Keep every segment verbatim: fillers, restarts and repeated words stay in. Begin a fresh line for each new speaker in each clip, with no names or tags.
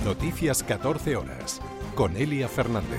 Noticias catorce horas, con Elia Fernández.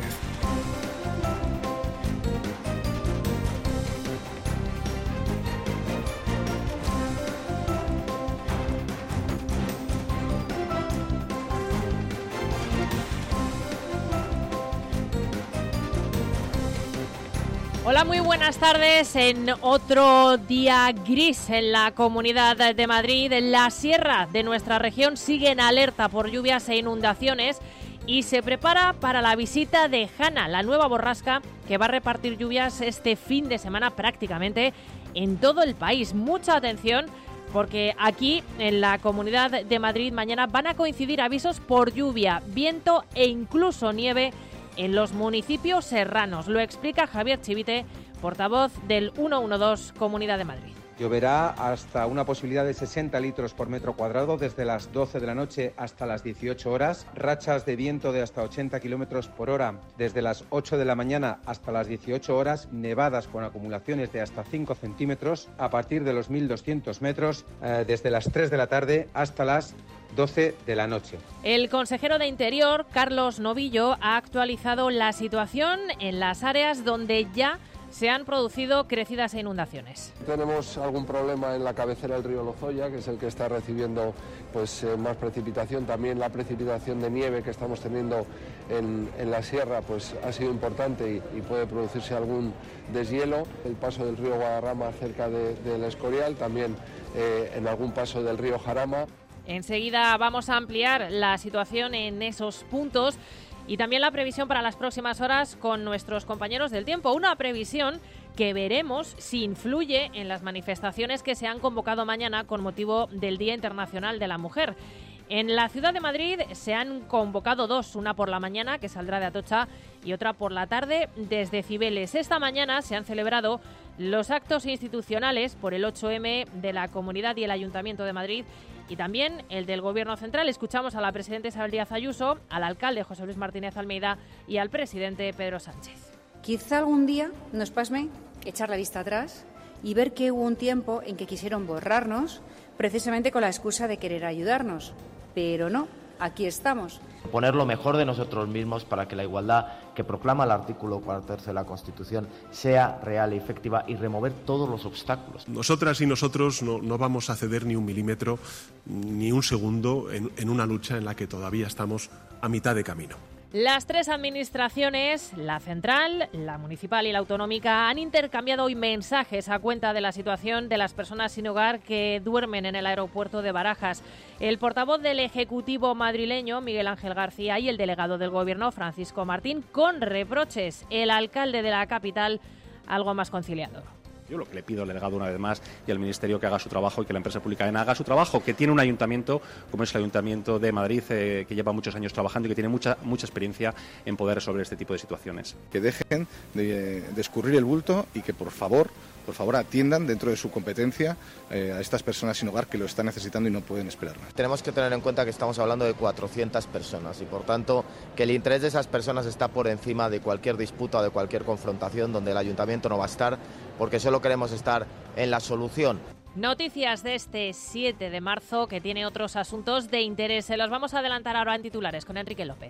Hola, muy buenas tardes. En otro día gris en la Comunidad de Madrid, la sierra de nuestra región sigue en alerta por lluvias e inundaciones y se prepara para la visita de Hanna, la nueva borrasca que va a repartir lluvias este fin de semana prácticamente en todo el país. Mucha atención, porque aquí en la Comunidad de Madrid mañana van a coincidir avisos por lluvia, viento e incluso nieve en los municipios serranos. Lo explica Javier Chivite, portavoz del ciento doce Comunidad de Madrid.
Lloverá hasta una posibilidad de sesenta litros por metro cuadrado desde las doce de la noche hasta las dieciocho horas, rachas de viento de hasta ochenta kilómetros por hora desde las ocho de la mañana hasta las dieciocho horas, nevadas con acumulaciones de hasta cinco centímetros a partir de los mil doscientos metros eh, desde las tres de la tarde hasta las doce de la noche.
El consejero de Interior, Carlos Novillo, ha actualizado la situación en las áreas donde ya se han producido crecidas e inundaciones.
Tenemos algún problema en la cabecera del río Lozoya, que es el que está recibiendo pues, eh, más precipitación. También la precipitación de nieve que estamos teniendo en, en la sierra pues, ha sido importante y, y puede producirse algún deshielo. El paso del río Guadarrama cerca de, del Escorial, también eh, en algún paso del río Jarama.
Enseguida vamos a ampliar la situación en esos puntos y también la previsión para las próximas horas con nuestros compañeros del tiempo. Una previsión que veremos si influye en las manifestaciones que se han convocado mañana con motivo del Día Internacional de la Mujer. En la ciudad de Madrid se han convocado dos, una por la mañana, que saldrá de Atocha, y otra por la tarde desde Cibeles. Esta mañana se han celebrado los actos institucionales por el ocho eme de la Comunidad y el Ayuntamiento de Madrid y también el del Gobierno Central. Escuchamos a la presidenta Isabel Díaz Ayuso, al alcalde José Luis Martínez Almeida y al presidente Pedro Sánchez.
Quizá algún día nos pasme echar la vista atrás y ver que hubo un tiempo en que quisieron borrarnos precisamente con la excusa de querer ayudarnos. Pero no, aquí estamos.
Poner lo mejor de nosotros mismos para que la igualdad que proclama el artículo cuarto de la Constitución sea real y efectiva y remover todos los obstáculos.
Nosotras y nosotros no, no vamos a ceder ni un milímetro, ni un segundo en, en una lucha en la que todavía estamos a mitad de camino.
Las tres administraciones, la central, la municipal y la autonómica, han intercambiado hoy mensajes a cuenta de la situación de las personas sin hogar que duermen en el aeropuerto de Barajas. El portavoz del Ejecutivo madrileño, Miguel Ángel García, y el delegado del Gobierno, Francisco Martín, con reproches. El alcalde de la capital, algo más conciliador.
Yo lo que le pido al delegado una vez más y al Ministerio que haga su trabajo y que la empresa pública AENA haga su trabajo, que tiene un ayuntamiento como es el Ayuntamiento de Madrid, eh, que lleva muchos años trabajando y que tiene mucha mucha experiencia en poder resolver este tipo de situaciones.
Que dejen de, de escurrir el bulto y que por favor, por favor atiendan dentro de su competencia eh, a estas personas sin hogar que lo están necesitando y no pueden esperar más.
Tenemos que tener en cuenta que estamos hablando de cuatrocientas personas y por tanto que el interés de esas personas está por encima de cualquier disputa o de cualquier confrontación donde el ayuntamiento no va a estar, porque solo queremos estar en la solución.
Noticias de este siete de marzo que tiene otros asuntos de interés. Se los vamos a adelantar ahora en titulares con Enrique López.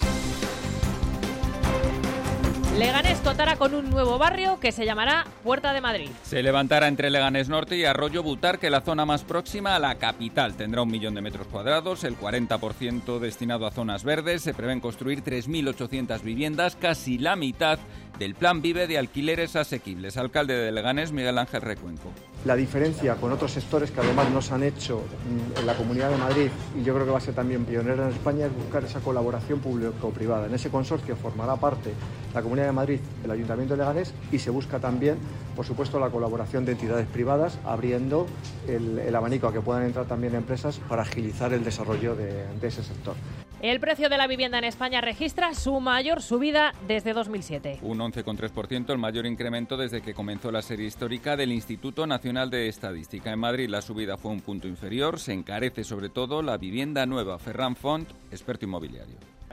Leganés contará con un nuevo barrio que se llamará Puerta de Madrid.
Se levantará entre Leganés Norte y Arroyo Butarque, la zona más próxima a la capital. Tendrá un millón de metros cuadrados, el cuarenta por ciento destinado a zonas verdes. Se prevén construir tres mil ochocientas viviendas, casi la mitad del Plan Vive de alquileres asequibles. Alcalde de Leganés, Miguel Ángel Recuenco.
La diferencia con otros sectores que además nos han hecho en la Comunidad de Madrid, y yo creo que va a ser también pionera en España, es buscar esa colaboración público-privada. En ese consorcio formará parte la Comunidad de Madrid, el Ayuntamiento de Leganés, y se busca también, por supuesto, la colaboración de entidades privadas, abriendo el, el abanico a que puedan entrar también empresas para agilizar el desarrollo de, de ese sector.
El precio de la vivienda en España registra su mayor subida desde dos mil siete.
Un once coma tres por ciento, el mayor incremento desde que comenzó la serie histórica del Instituto Nacional de Estadística. En Madrid la subida fue un punto inferior, se encarece sobre todo la vivienda nueva. Ferran Font, experto inmobiliario.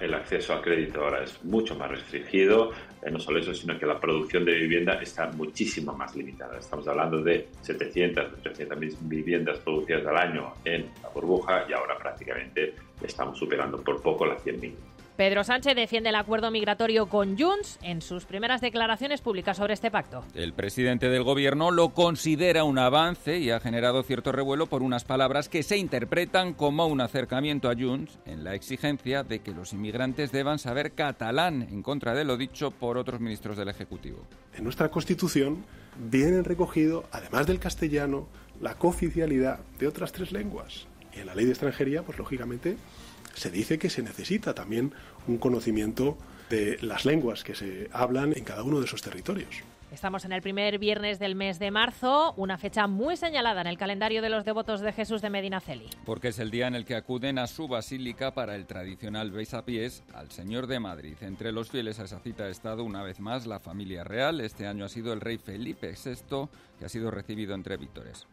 el acceso a crédito ahora es mucho más restringido. Eh, no solo eso, sino que la producción de vivienda está muchísimo más limitada. Estamos hablando de setecientas, ochocientas mil viviendas producidas al año en la burbuja y ahora prácticamente estamos superando por poco las cien mil.
Pedro Sánchez defiende el acuerdo migratorio con Junts en sus primeras declaraciones públicas sobre este pacto.
El presidente del gobierno lo considera un avance y ha generado cierto revuelo por unas palabras que se interpretan como un acercamiento a Junts en la exigencia de que los inmigrantes deban saber catalán, en contra de lo dicho por otros ministros del Ejecutivo.
En nuestra Constitución vienen recogido, además del castellano, la cooficialidad de otras tres lenguas. Y en la ley de extranjería, pues lógicamente, se dice que se necesita también un conocimiento de las lenguas que se hablan en cada uno de esos territorios.
Estamos en el primer viernes del mes de marzo, una fecha muy señalada en el calendario de los devotos de Jesús de Medinaceli.
Porque es el día en el que acuden a su basílica para el tradicional besapiés al Señor de Madrid. Entre los fieles a esa cita ha estado una vez más la familia real. Este año ha sido el rey Felipe sexto, que ha sido recibido entre víctores.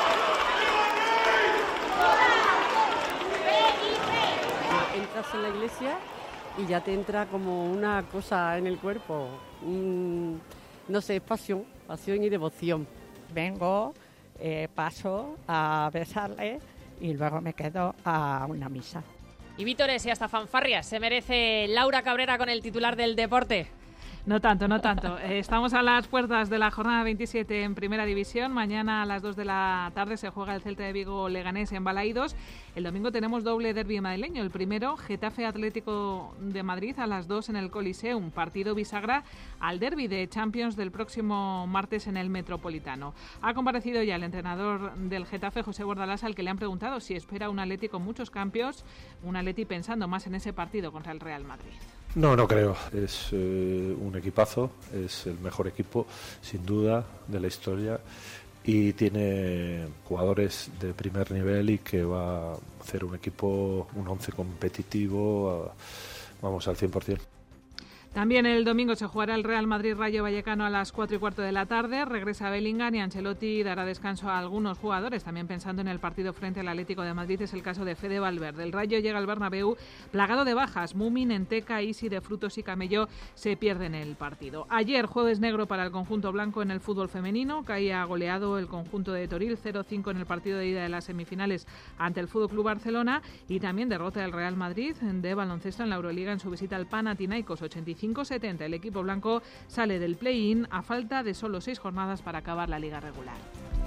Entras en la iglesia y ya te entra como una cosa en el cuerpo, un, no sé, pasión, pasión y devoción.
Vengo, eh, paso a besarle y luego me quedo a una misa.
Y vítores y hasta fanfarrias se merece Laura Cabrera con el titular del deporte.
No tanto, no tanto. Estamos a las puertas de la jornada veintisiete en Primera División. Mañana a las dos de la tarde se juega el Celta de Vigo Leganés en Balaídos. El domingo tenemos doble derbi madrileño. El primero, Getafe Atlético de Madrid a las dos en el Coliseum. Partido bisagra al derbi de Champions del próximo martes en el Metropolitano. Ha comparecido ya el entrenador del Getafe, José Bordalás, al que le han preguntado si espera un Atleti con muchos cambios, un Atleti pensando más en ese partido contra el Real Madrid.
No, no creo. Es eh, un equipazo, es el mejor equipo, sin duda, de la historia y tiene jugadores de primer nivel y que va a hacer un equipo, un once competitivo, vamos, al cien por ciento.
También el domingo se jugará el Real Madrid-Rayo Vallecano a las cuatro y cuarto de la tarde. Regresa Bellingham y Ancelotti dará descanso a algunos jugadores. También pensando en el partido frente al Atlético de Madrid es el caso de Fede Valverde. El Rayo llega al Bernabéu plagado de bajas. Mumin, Enteca, Isi de Frutos y Camello se pierden el partido. Ayer jueves negro para el conjunto blanco en el fútbol femenino. Caía goleado el conjunto de Toril cero cinco en el partido de ida de las semifinales ante el Fútbol Club Barcelona y también derrota del Real Madrid de baloncesto en la Euroliga en su visita al Panathinaikos ochenta y cinco setenta. El equipo blanco sale del play-in a falta de solo seis jornadas para acabar la liga regular.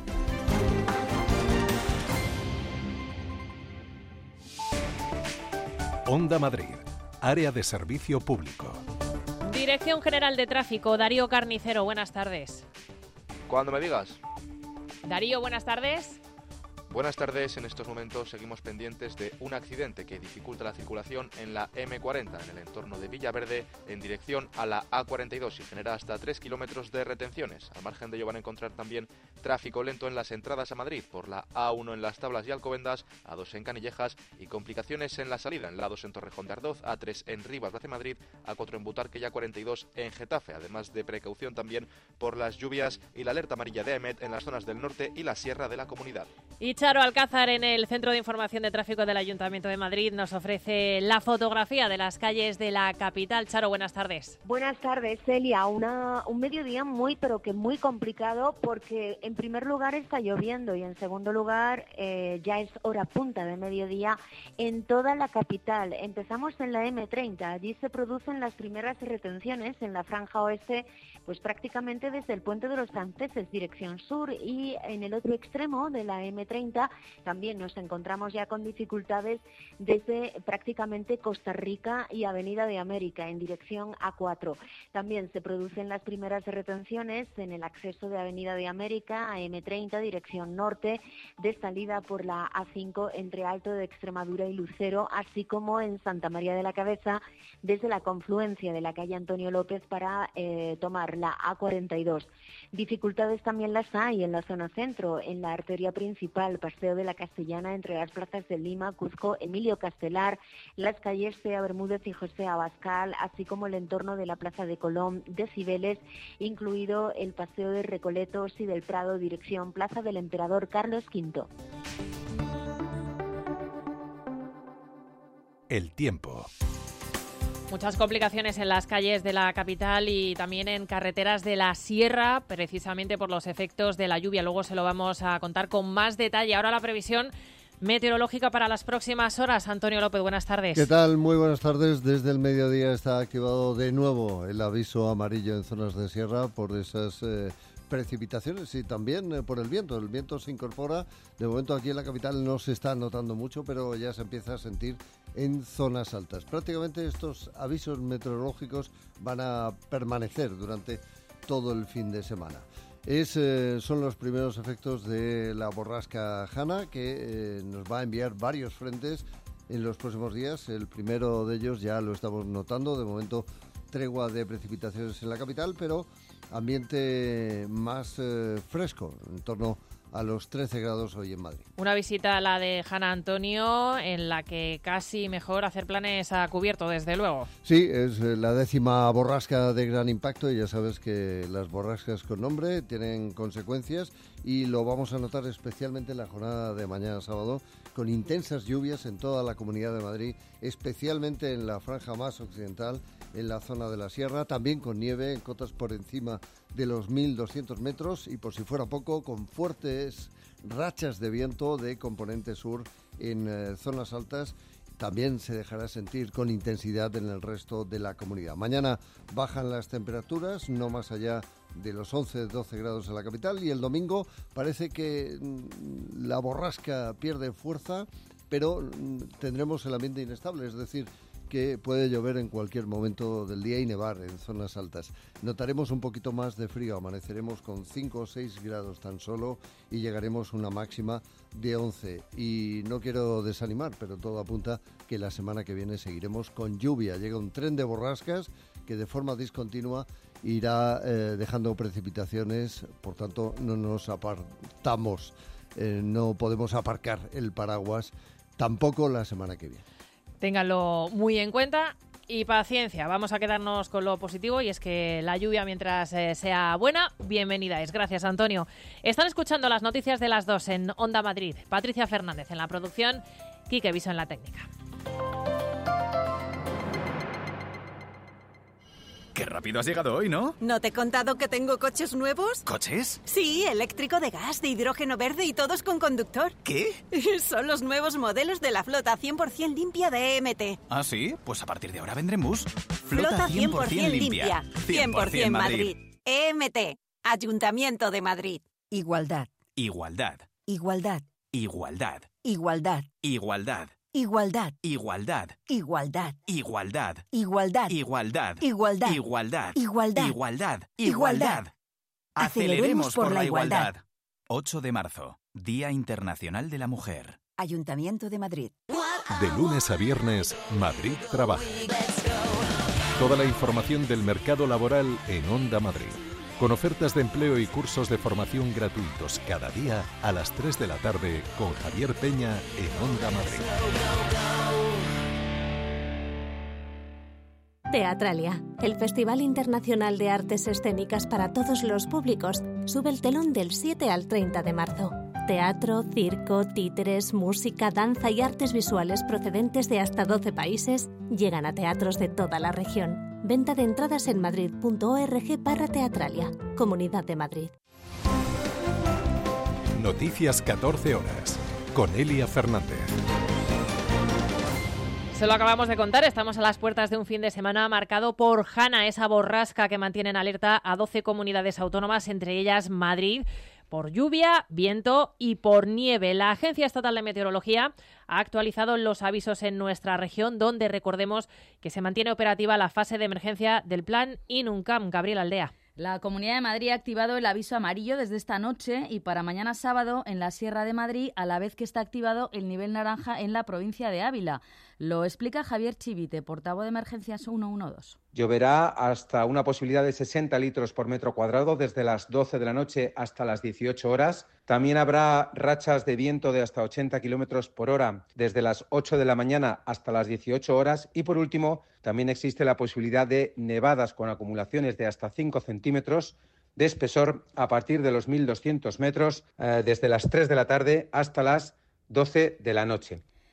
Onda Madrid, área de servicio público.
Dirección General de Tráfico, Darío Carnicero, buenas tardes.
Cuando me digas.
Darío, buenas tardes.
Buenas tardes, en estos momentos seguimos pendientes de un accidente que dificulta la circulación en la eme cuarenta, en el entorno de Villaverde, en dirección a la a cuarenta y dos y genera hasta tres kilómetros de retenciones. Al margen de ello van a encontrar también tráfico lento en las entradas a Madrid, por la a uno en Las Tablas y Alcobendas, a dos en Canillejas y complicaciones en la salida, en la dos en Torrejón de Ardoz, a tres en Rivas de Madrid, a cuatro en Butarque y a cuarenta y dos en Getafe, además de precaución también por las lluvias y la alerta amarilla de EMET en las zonas del norte y la sierra de la comunidad.
Y Charo Alcázar, en el Centro de Información de Tráfico del Ayuntamiento de Madrid, nos ofrece la fotografía de las calles de la capital. Charo, buenas tardes.
Buenas tardes, Celia. Una, un mediodía muy, pero que muy complicado porque en primer lugar está lloviendo y en segundo lugar eh, ya es hora punta de mediodía en toda la capital. Empezamos en la eme treinta. Allí se producen las primeras retenciones en la franja oeste, pues prácticamente desde el Puente de los Franceses, dirección sur, y en el otro extremo de la eme treinta también nos encontramos ya con dificultades desde prácticamente Costa Rica y Avenida de América en dirección a cuatro. También se producen las primeras retenciones en el acceso de Avenida de América a eme treinta, dirección norte, de salida por la a cinco entre Alto de Extremadura y Lucero, así como en Santa María de la Cabeza, desde la confluencia de la calle Antonio López para eh, tomar la a cuarenta y dos. Dificultades también las hay en la zona centro, en la arteria principal, Paseo de la Castellana, entre las plazas de Lima, Cuzco, Emilio Castelar, las calles Cea Bermúdez y José Abascal, así como el entorno de la Plaza de Colón, de Cibeles, incluido el Paseo de Recoletos y del Prado, dirección Plaza del Emperador Carlos quinto.
El tiempo.
Muchas complicaciones en las calles de la capital y también en carreteras de la sierra, precisamente por los efectos de la lluvia. Luego se lo vamos a contar con más detalle. Ahora la previsión meteorológica para las próximas horas. Antonio López, buenas tardes.
¿Qué tal? Muy buenas tardes. Desde el mediodía está activado de nuevo el aviso amarillo en zonas de sierra por esas eh, precipitaciones y también eh, por el viento. El viento se incorpora. De momento aquí en la capital no se está notando mucho, pero ya se empieza a sentir en zonas altas. Prácticamente estos avisos meteorológicos van a permanecer durante todo el fin de semana. Es, eh, son los primeros efectos de la borrasca Hanna, que eh, nos va a enviar varios frentes en los próximos días. El primero de ellos ya lo estamos notando, de momento tregua de precipitaciones en la capital, pero ambiente más eh, fresco, en torno a los trece grados hoy en Madrid.
Una visita a la de Hanna, Antonio, en la que casi mejor hacer planes a cubierto, desde luego.
Sí, es la décima borrasca de gran impacto y ya sabes que las borrascas con nombre tienen consecuencias y lo vamos a notar especialmente en la jornada de mañana sábado, con intensas lluvias en toda la Comunidad de Madrid, especialmente en la franja más occidental, en la zona de la sierra, también con nieve en cotas por encima de los mil doscientos metros y, por si fuera poco, con fuertes rachas de viento de componente sur en eh, zonas altas. También se dejará sentir con intensidad en el resto de la comunidad. Mañana bajan las temperaturas, no más allá de los once doce grados en la capital, y el domingo parece que mm, la borrasca pierde fuerza, pero mm, tendremos el ambiente inestable, es decir, que puede llover en cualquier momento del día y nevar en zonas altas. Notaremos un poquito más de frío, amaneceremos con cinco o seis grados tan solo y llegaremos a una máxima de once. Y no quiero desanimar, pero todo apunta que la semana que viene seguiremos con lluvia. Llega un tren de borrascas que de forma discontinua irá eh, dejando precipitaciones, por tanto no nos apartamos, eh, no podemos aparcar el paraguas tampoco la semana que viene.
Ténganlo muy en cuenta y paciencia. Vamos a quedarnos con lo positivo y es que la lluvia, mientras eh, sea buena, bienvenida es. Gracias, Antonio. Están escuchando las noticias de las dos en Onda Madrid. Patricia Fernández en la producción, Quique Viso en la técnica.
Qué rápido has llegado hoy, ¿no?
¿No te he contado que tengo coches nuevos?
¿Coches?
Sí, eléctrico, de gas, de hidrógeno verde y todos con conductor.
¿Qué?
Son los nuevos modelos de la flota cien por ciento limpia de E M T.
¿Ah, sí? Pues a partir de ahora vendremos.
Flota cien por ciento limpia. cien por ciento Madrid. E M T. Ayuntamiento de Madrid.
Igualdad.
Igualdad.
Igualdad.
Igualdad.
Igualdad.
Igualdad.
Igualdad.
Igualdad.
Igualdad.
Igualdad.
Igualdad.
Igualdad.
Igualdad.
Igualdad.
Igualdad.
Igualdad.
Igualdad.
Aceleremos por la igualdad. ocho de marzo, Día Internacional de la Mujer.
Ayuntamiento de Madrid.
De lunes a viernes, Madrid trabaja. Toda la información del mercado laboral en Onda Madrid. Con ofertas de empleo y cursos de formación gratuitos cada día a las tres de la tarde con Javier Peña en Onda Madrid.
Teatralia, el Festival Internacional de Artes Escénicas para todos los públicos, sube el telón del siete al treinta de marzo. Teatro, circo, títeres, música, danza y artes visuales procedentes de hasta doce países llegan a teatros de toda la región. Venta de entradas en madrid punto org barra Teatralia, Comunidad de Madrid.
Noticias catorce horas, con Elia Fernández.
Se lo acabamos de contar, estamos a las puertas de un fin de semana marcado por Hanna, esa borrasca que mantiene en alerta a doce comunidades autónomas, entre ellas Madrid, por lluvia, viento y por nieve. La Agencia Estatal de Meteorología ha actualizado los avisos en nuestra región, donde recordemos que se mantiene operativa la fase de emergencia del plan Inuncam. Gabriel Aldea.
La Comunidad de Madrid ha activado el aviso amarillo desde esta noche y para mañana sábado en la Sierra de Madrid, a la vez que está activado el nivel naranja en la provincia de Ávila. Lo explica Javier Chivite, portavoz de Emergencias ciento doce.
Lloverá hasta una posibilidad de sesenta litros por metro cuadrado desde las doce de la noche hasta las dieciocho horas. También habrá rachas de viento de hasta ochenta kilómetros por hora desde las ocho de la mañana hasta las dieciocho horas. Y por último, también existe la posibilidad de nevadas con acumulaciones de hasta cinco centímetros de espesor a partir de los mil doscientos metros eh, desde las tres de la tarde hasta las doce de la noche.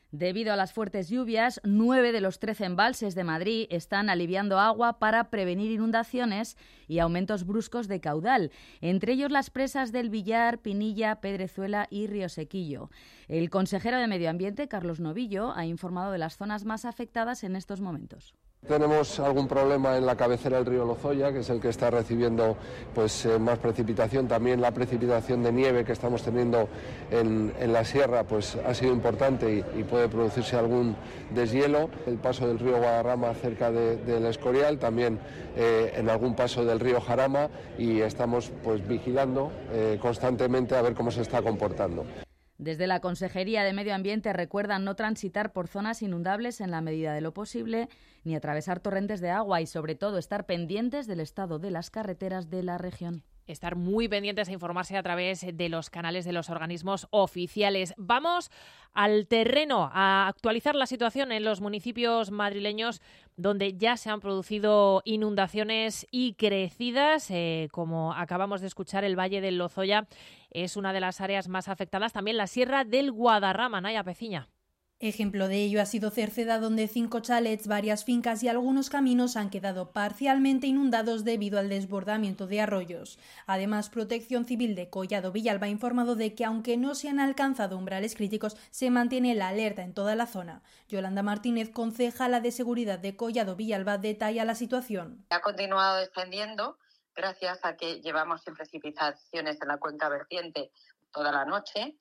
Debido a las fuertes lluvias, nueve de los trece embalses de Madrid están aliviando agua para prevenir inundaciones y aumentos bruscos de caudal, entre ellos las presas del Villar, Pinilla, Pedrezuela y Río Sequillo. El consejero de Medio Ambiente, Carlos Novillo, ha informado de las zonas más afectadas en estos momentos.
Tenemos algún problema en la cabecera del río Lozoya, que es el que está recibiendo pues eh, más precipitación. También la precipitación de nieve que estamos teniendo en, en la sierra pues ha sido importante y, y puede producirse algún deshielo. El paso del río Guadarrama cerca de, del Escorial, también eh, en algún paso del río Jarama, y estamos pues vigilando eh, constantemente a ver cómo se está comportando.
Desde la Consejería de Medio Ambiente recuerdan no transitar por zonas inundables en la medida de lo posible, ni atravesar torrentes de agua y, sobre todo, estar pendientes del estado de las carreteras de la región.
Estar muy pendientes e informarse a través de los canales de los organismos oficiales. Vamos al terreno a actualizar la situación en los municipios madrileños donde ya se han producido inundaciones y crecidas. Eh, como acabamos de escuchar, el Valle del Lozoya es una de las áreas más afectadas. También la Sierra del Guadarrama, Naya Peciña.
Ejemplo de ello ha sido Cerceda, donde cinco chalets, varias fincas y algunos caminos han quedado parcialmente inundados debido al desbordamiento de arroyos. Además, Protección Civil de Collado Villalba ha informado de que, aunque no se han alcanzado umbrales críticos, se mantiene la alerta en toda la zona. Yolanda Martínez, concejala de Seguridad de Collado Villalba, detalla la situación.
Ha continuado descendiendo gracias a que llevamos sin precipitaciones en la cuenca vertiente toda la noche.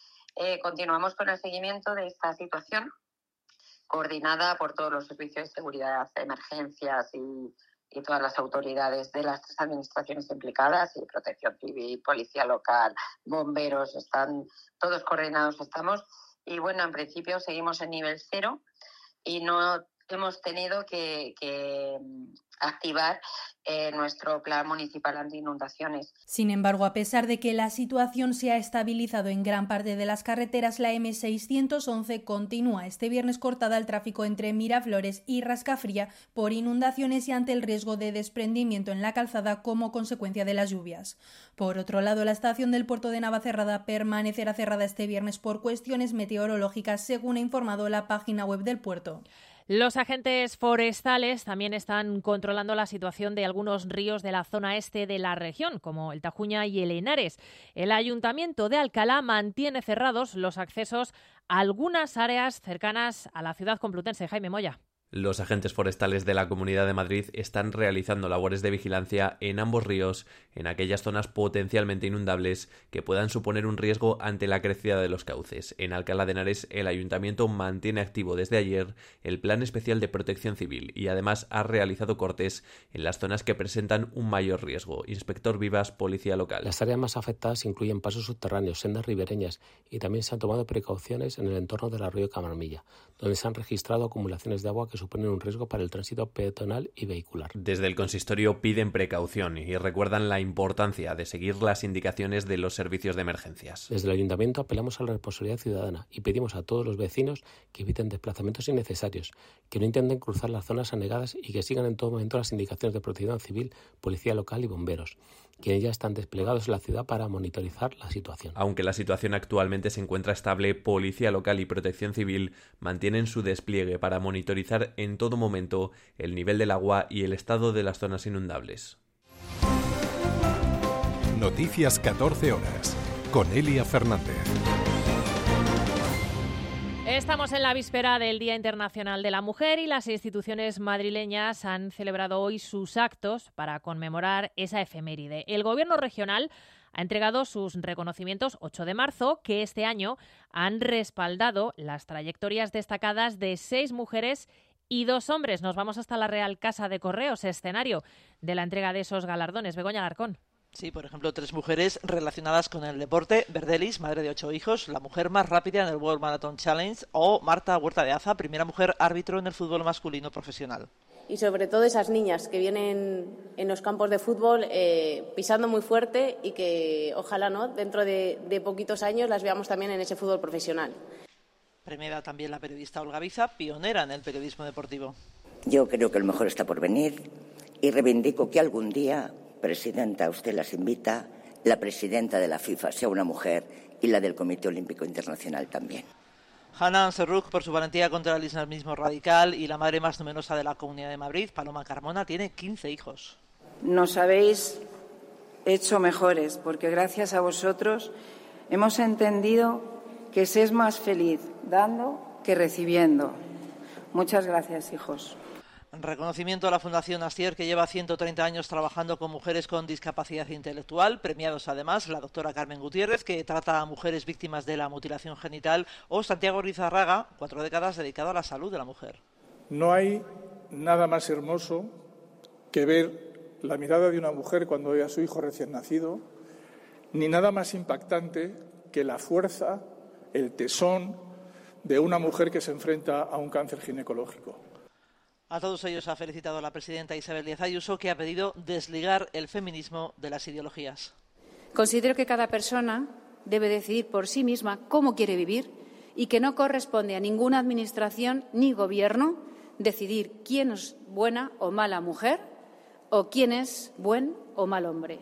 Eh, continuamos con el seguimiento de esta situación, coordinada por todos los servicios de seguridad, emergencias y, y todas las autoridades de las tres administraciones implicadas, y Protección Civil, Policía Local, Bomberos, están todos coordinados estamos. Y bueno, en principio seguimos en nivel cero y no hemos tenido que, que activar eh, nuestro plan municipal anti-inundaciones.
Sin embargo, a pesar de que la situación se ha estabilizado en gran parte de las carreteras, la eme seiscientos once continúa este viernes cortada al tráfico entre Miraflores y Rascafría por inundaciones y ante el riesgo de desprendimiento en la calzada como consecuencia de las lluvias. Por otro lado, la estación del puerto de Navacerrada permanecerá cerrada este viernes por cuestiones meteorológicas, según ha informado la página web del puerto.
Los agentes forestales también están controlando la situación de algunos ríos de la zona este de la región, como el Tajuña y el Henares. El Ayuntamiento de Alcalá mantiene cerrados los accesos a algunas áreas cercanas a la ciudad complutense. Jaime Moya.
Los agentes forestales de la Comunidad de Madrid están realizando labores de vigilancia en ambos ríos, en aquellas zonas potencialmente inundables que puedan suponer un riesgo ante la crecida de los cauces. En Alcalá de Henares, el Ayuntamiento mantiene activo desde ayer el Plan Especial de Protección Civil y además ha realizado cortes en las zonas que presentan un mayor riesgo. Inspector Vivas, Policía Local.
Las áreas más afectadas incluyen pasos subterráneos, sendas ribereñas y también se han tomado precauciones en el entorno del arroyo Camarmilla, donde se han registrado acumulaciones de agua que suponen un riesgo para el tránsito peatonal y vehicular.
Desde el consistorio piden precaución y recuerdan la importancia de seguir las indicaciones de los servicios de emergencias.
Desde el Ayuntamiento apelamos a la responsabilidad ciudadana y pedimos a todos los vecinos que eviten desplazamientos innecesarios, que no intenten cruzar las zonas anegadas y que sigan en todo momento las indicaciones de Protección Civil, Policía Local y Bomberos, quienes ya están desplegados en la ciudad para monitorizar la situación.
Aunque la situación actualmente se encuentra estable, Policía Local y Protección Civil mantienen su despliegue para monitorizar en todo momento el nivel del agua y el estado de las zonas inundables.
Noticias catorce horas, con Elia Fernández.
Estamos en la víspera del Día Internacional de la Mujer y las instituciones madrileñas han celebrado hoy sus actos para conmemorar esa efeméride. El Gobierno regional ha entregado sus reconocimientos ocho de marzo, que este año han respaldado las trayectorias destacadas de seis mujeres y dos hombres. Nos vamos hasta la Real Casa de Correos, escenario de la entrega de esos galardones. Begoña Alarcón.
Sí, por ejemplo, tres mujeres relacionadas con el deporte. Verdelis, madre de ocho hijos, la mujer más rápida en el World Marathon Challenge, o Marta Huerta de Aza, primera mujer árbitro en el fútbol masculino profesional.
Y sobre todo esas niñas que vienen en los campos de fútbol eh, pisando muy fuerte y que ojalá no dentro de, de poquitos años las veamos también en ese fútbol profesional.
Premiada también la periodista Olga Biza, pionera en el periodismo deportivo.
Yo creo que lo mejor está por venir y reivindico que algún día, Presidenta, usted las invita, la presidenta de la FIFA sea una mujer y la del Comité Olímpico Internacional también.
Hanan Serrouk por su valentía contra el islamismo radical y la madre más numerosa de la Comunidad de Madrid, Paloma Carmona, tiene quince hijos.
Nos habéis hecho mejores porque gracias a vosotros hemos entendido que se es más feliz dando que recibiendo. Muchas gracias, hijos.
Reconocimiento a la Fundación Astier, que lleva ciento treinta años trabajando con mujeres con discapacidad intelectual, premiados además la doctora Carmen Gutiérrez, que trata a mujeres víctimas de la mutilación genital, o Santiago Rizarraga, cuatro décadas dedicado a la salud de la mujer.
No hay nada más hermoso que ver la mirada de una mujer cuando ve a su hijo recién nacido, ni nada más impactante que la fuerza, el tesón de una mujer que se enfrenta a un cáncer ginecológico.
A todos ellos ha felicitado la presidenta Isabel Díaz Ayuso, que ha pedido desligar el feminismo de las ideologías.
Considero que cada persona debe decidir por sí misma cómo quiere vivir y que no corresponde a ninguna administración ni gobierno decidir quién es buena o mala mujer o quién es buen o mal hombre.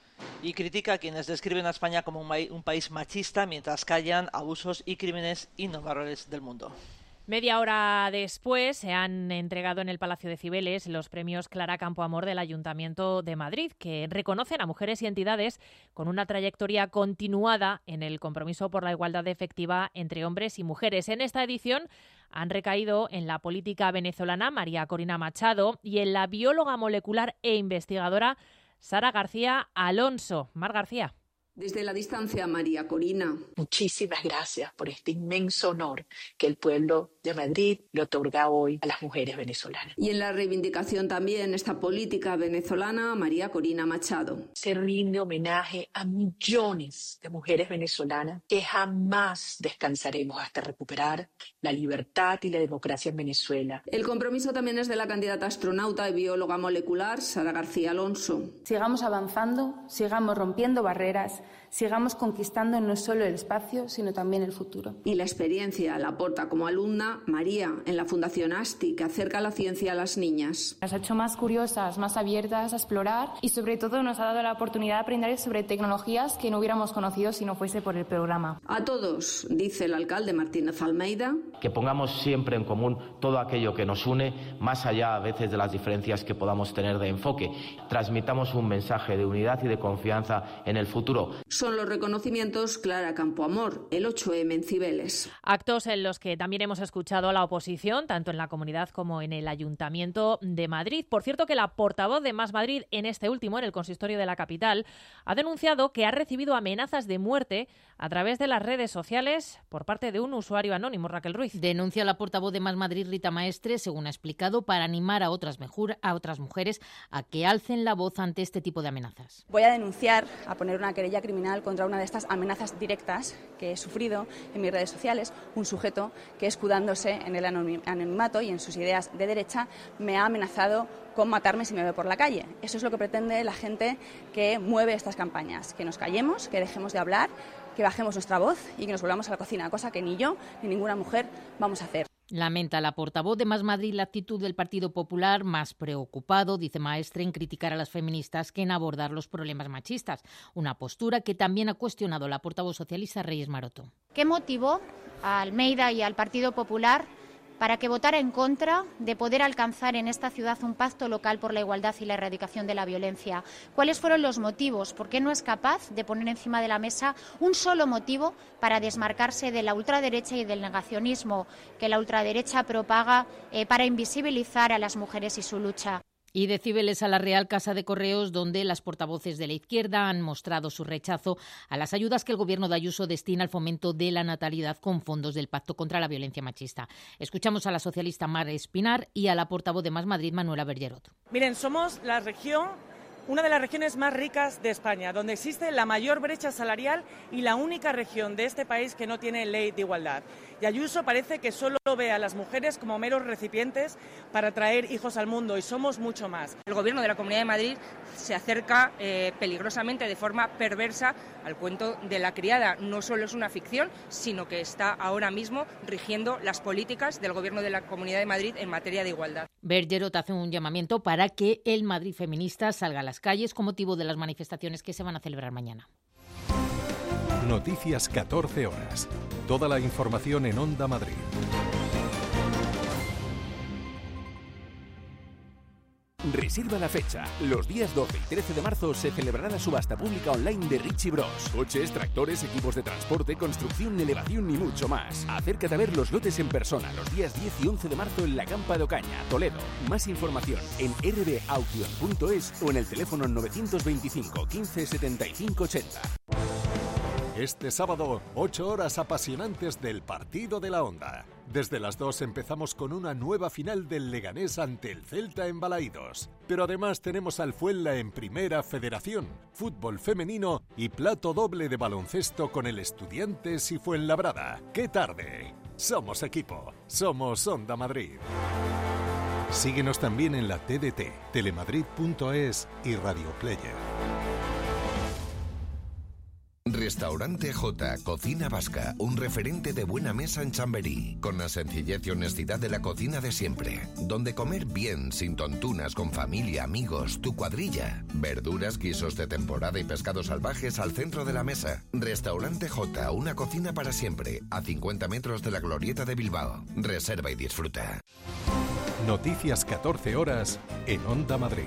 Y critica a quienes describen a España como un, un país machista mientras callan abusos y crímenes innombrables del mundo.
Media hora después se han entregado en el Palacio de Cibeles los premios Clara Campoamor del Ayuntamiento de Madrid, que reconocen a mujeres y entidades con una trayectoria continuada en el compromiso por la igualdad efectiva entre hombres y mujeres. En esta edición han recaído en la política venezolana María Corina Machado y en la bióloga molecular e investigadora Sara García Alonso. Mar García.
Desde la distancia, María Corina.
Muchísimas gracias por este inmenso honor que el pueblo de Madrid le otorga hoy a las mujeres venezolanas.
Y en la reivindicación también esta política venezolana, María Corina Machado.
Se rinde homenaje a millones de mujeres venezolanas que jamás descansaremos hasta recuperar la libertad y la democracia en Venezuela.
El compromiso también es de la candidata astronauta y bióloga molecular, Sara García Alonso.
Sigamos avanzando, sigamos rompiendo barreras, sigamos conquistando no solo el espacio, sino también el futuro.
Y la experiencia la aporta como alumna María en la Fundación ASTI, que acerca la ciencia a las niñas.
Nos ha hecho más curiosas, más abiertas a explorar y sobre todo nos ha dado la oportunidad de aprender sobre tecnologías que no hubiéramos conocido si no fuese por el programa.
A todos, dice el alcalde Martínez Almeida.
Que pongamos siempre en común todo aquello que nos une, más allá a veces de las diferencias que podamos tener de enfoque. Transmitamos un mensaje de unidad y de confianza en el futuro.
Son los reconocimientos Clara Campoamor, el ocho eme en Cibeles.
Actos en los que también hemos escuchado a la oposición, tanto en la comunidad como en el Ayuntamiento de Madrid. Por cierto, que la portavoz de Más Madrid, en este último, en el consistorio de la capital, ha denunciado que ha recibido amenazas de muerte a través de las redes sociales por parte de un usuario anónimo. Raquel Ruiz.
Denuncia la portavoz de Más Madrid, Rita Maestre, según ha explicado, para animar a otras, mejor, a otras mujeres a que alcen la voz ante este tipo de amenazas.
Voy a denunciar, a poner una querella criminal contra una de estas amenazas directas que he sufrido en mis redes sociales. Un sujeto que, escudándose en el anonimato y en sus ideas de derecha, me ha amenazado con matarme si me ve por la calle. Eso es lo que pretende la gente que mueve estas campañas, que nos callemos, que dejemos de hablar, que bajemos nuestra voz y que nos volvamos a la cocina, cosa que ni yo ni ninguna mujer vamos a hacer.
Lamenta la portavoz de Más Madrid la actitud del Partido Popular, más preocupado, dice Maestre, en criticar a las feministas que en abordar los problemas machistas. Una postura que también ha cuestionado la portavoz socialista Reyes Maroto.
¿Qué motivó a Almeida y al Partido Popular para que votara en contra de poder alcanzar en esta ciudad un pacto local por la igualdad y la erradicación de la violencia? ¿Cuáles fueron los motivos? ¿Por qué no es capaz de poner encima de la mesa un solo motivo para desmarcarse de la ultraderecha y del negacionismo que la ultraderecha propaga eh, para invisibilizar a las mujeres y su lucha?
Y de Cibeles a la Real Casa de Correos, donde las portavoces de la izquierda han mostrado su rechazo a las ayudas que el Gobierno de Ayuso destina al fomento de la natalidad con fondos del Pacto contra la Violencia Machista. Escuchamos a la socialista Mar Espinar y a la portavoz de Más Madrid, Manuela Bergerot.
Miren, somos la región, una de las regiones más ricas de España, donde existe la mayor brecha salarial y la única región de este país que no tiene ley de igualdad. Y Ayuso parece que solo ve a las mujeres como meros recipientes para traer hijos al mundo, y somos mucho más.
El Gobierno de la Comunidad de Madrid se acerca eh, peligrosamente, de forma perversa, al cuento de la criada. No solo es una ficción, sino que está ahora mismo rigiendo las políticas del Gobierno de la Comunidad de Madrid en materia de igualdad.
Bergerot hace un llamamiento para que el Madrid feminista salga a las calles con motivo de las manifestaciones que se van a celebrar mañana.
Noticias catorce horas. Toda la información en Onda Madrid.
Reserva la fecha. Los días doce y trece de marzo se celebrará la subasta pública online de Richie Bros. Coches, tractores, equipos de transporte, construcción, elevación y mucho más. Acércate a ver los lotes en persona los días diez y once de marzo en la Campa de Ocaña, Toledo. Más información en r b auction punto es o en el teléfono novecientos veinticinco quince setenta y cinco ochenta.
Este sábado, ocho horas apasionantes del partido de la Onda. Desde las dos empezamos con una nueva final del Leganés ante el Celta en Balaídos. Pero además tenemos al Fuenla en Primera Federación, fútbol femenino y plato doble de baloncesto con el Estudiantes y Fuenlabrada. ¡Qué tarde! Somos equipo, somos Onda Madrid. Síguenos también en la T D T, telemadrid punto es y Radio Player.
Restaurante J, Cocina Vasca, un referente de buena mesa en Chamberí, con la sencillez y honestidad de la cocina de siempre, donde comer bien, sin tontunas, con familia, amigos, tu cuadrilla, verduras, guisos de temporada y pescados salvajes al centro de la mesa. Restaurante J, una cocina para siempre, a cincuenta metros de la Glorieta de Bilbao. Reserva y disfruta.
Noticias catorce horas en Onda Madrid.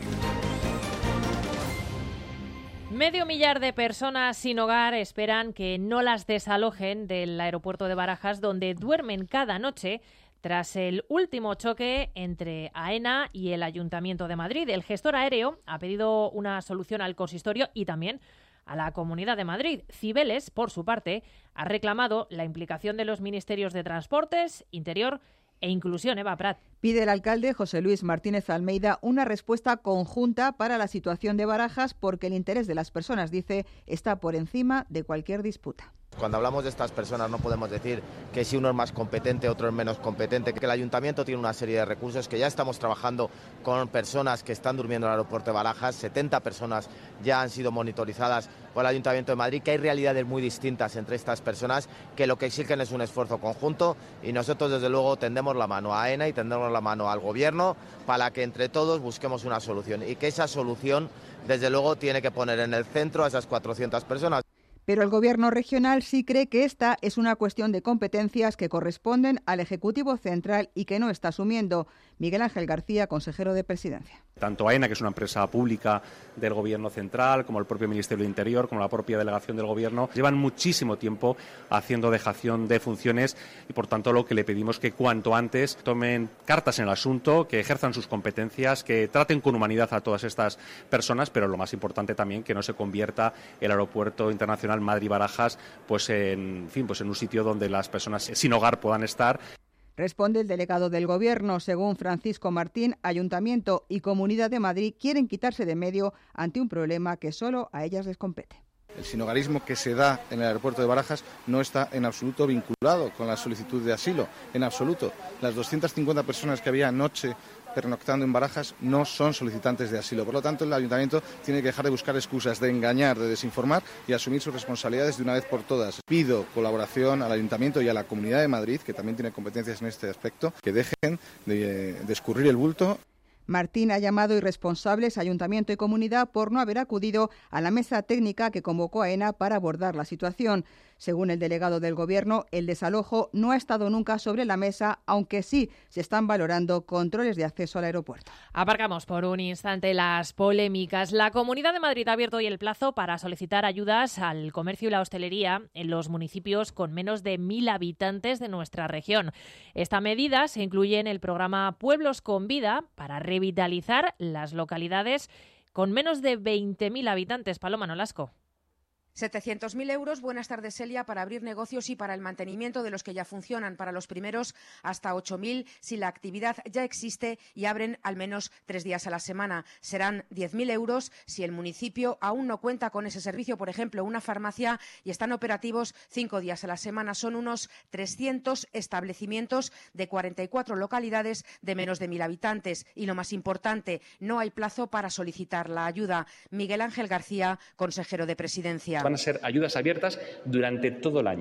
Medio millar de personas sin hogar esperan que no las desalojen del aeropuerto de Barajas, donde duermen cada noche tras el último choque entre AENA y el Ayuntamiento de Madrid. El gestor aéreo ha pedido una solución al consistorio y también a la Comunidad de Madrid. Cibeles, por su parte, ha reclamado la implicación de los ministerios de Transportes, Interior e Inclusión. Eva Prat.
Pide el alcalde José Luis Martínez Almeida una respuesta conjunta para la situación de Barajas porque el interés de las personas, dice, está por encima de cualquier disputa.
Cuando hablamos de estas personas no podemos decir que si uno es más competente, otro es menos competente, que el ayuntamiento tiene una serie de recursos, que ya estamos trabajando con personas que están durmiendo en el aeropuerto de Barajas, setenta personas ya han sido monitorizadas por el Ayuntamiento de Madrid, que hay realidades muy distintas entre estas personas, que lo que exigen es un esfuerzo conjunto y nosotros desde luego tendemos la mano a AENA y tendemos la mano al Gobierno para que entre todos busquemos una solución y que esa solución desde luego tiene que poner en el centro a esas cuatrocientas personas.
Pero el Gobierno regional sí cree que esta es una cuestión de competencias que corresponden al Ejecutivo Central y que no está asumiendo. Miguel Ángel García, consejero de Presidencia.
Tanto AENA, que es una empresa pública del Gobierno central, como el propio Ministerio del Interior, como la propia delegación del Gobierno, llevan muchísimo tiempo haciendo dejación de funciones y, por tanto, lo que le pedimos es que cuanto antes tomen cartas en el asunto, que ejerzan sus competencias, que traten con humanidad a todas estas personas, pero lo más importante también, que no se convierta el Aeropuerto Internacional Madrid-Barajas pues en, en fin, pues en un sitio donde las personas sin hogar puedan estar.
Responde el delegado del Gobierno. Según Francisco Martín, Ayuntamiento y Comunidad de Madrid quieren quitarse de medio ante un problema que solo a ellas les compete.
El sinhogarismo que se da en el aeropuerto de Barajas no está en absoluto vinculado con la solicitud de asilo, en absoluto. Las doscientas cincuenta personas que había anoche pernoctando en Barajas no son solicitantes de asilo. Por lo tanto, el Ayuntamiento tiene que dejar de buscar excusas, de engañar, de desinformar y asumir sus responsabilidades de una vez por todas. Pido colaboración al Ayuntamiento y a la Comunidad de Madrid, que también tiene competencias en este aspecto, que dejen de, de escurrir el bulto.
Martín ha llamado irresponsables a Ayuntamiento y Comunidad por no haber acudido a la mesa técnica que convocó AENA para abordar la situación. Según el delegado del Gobierno, el desalojo no ha estado nunca sobre la mesa, aunque sí se están valorando controles de acceso al aeropuerto.
Aparcamos por un instante las polémicas. La Comunidad de Madrid ha abierto hoy el plazo para solicitar ayudas al comercio y la hostelería en los municipios con menos de mil habitantes de nuestra región. Esta medida se incluye en el programa Pueblos con Vida para revitalizar las localidades con menos de veinte mil habitantes. Paloma Nolasco.
setecientos mil euros, buenas tardes Celia, para abrir negocios y para el mantenimiento de los que ya funcionan. Para los primeros, hasta ocho mil si la actividad ya existe y abren al menos tres días a la semana. Serán diez mil euros si el municipio aún no cuenta con ese servicio, por ejemplo, una farmacia, y están operativos cinco días a la semana. Son unos trescientos establecimientos de cuarenta y cuatro localidades de menos de mil habitantes. Y lo más importante, no hay plazo para solicitar la ayuda. Miguel Ángel García, consejero de Presidencia.
Van a ser ayudas abiertas durante todo el año.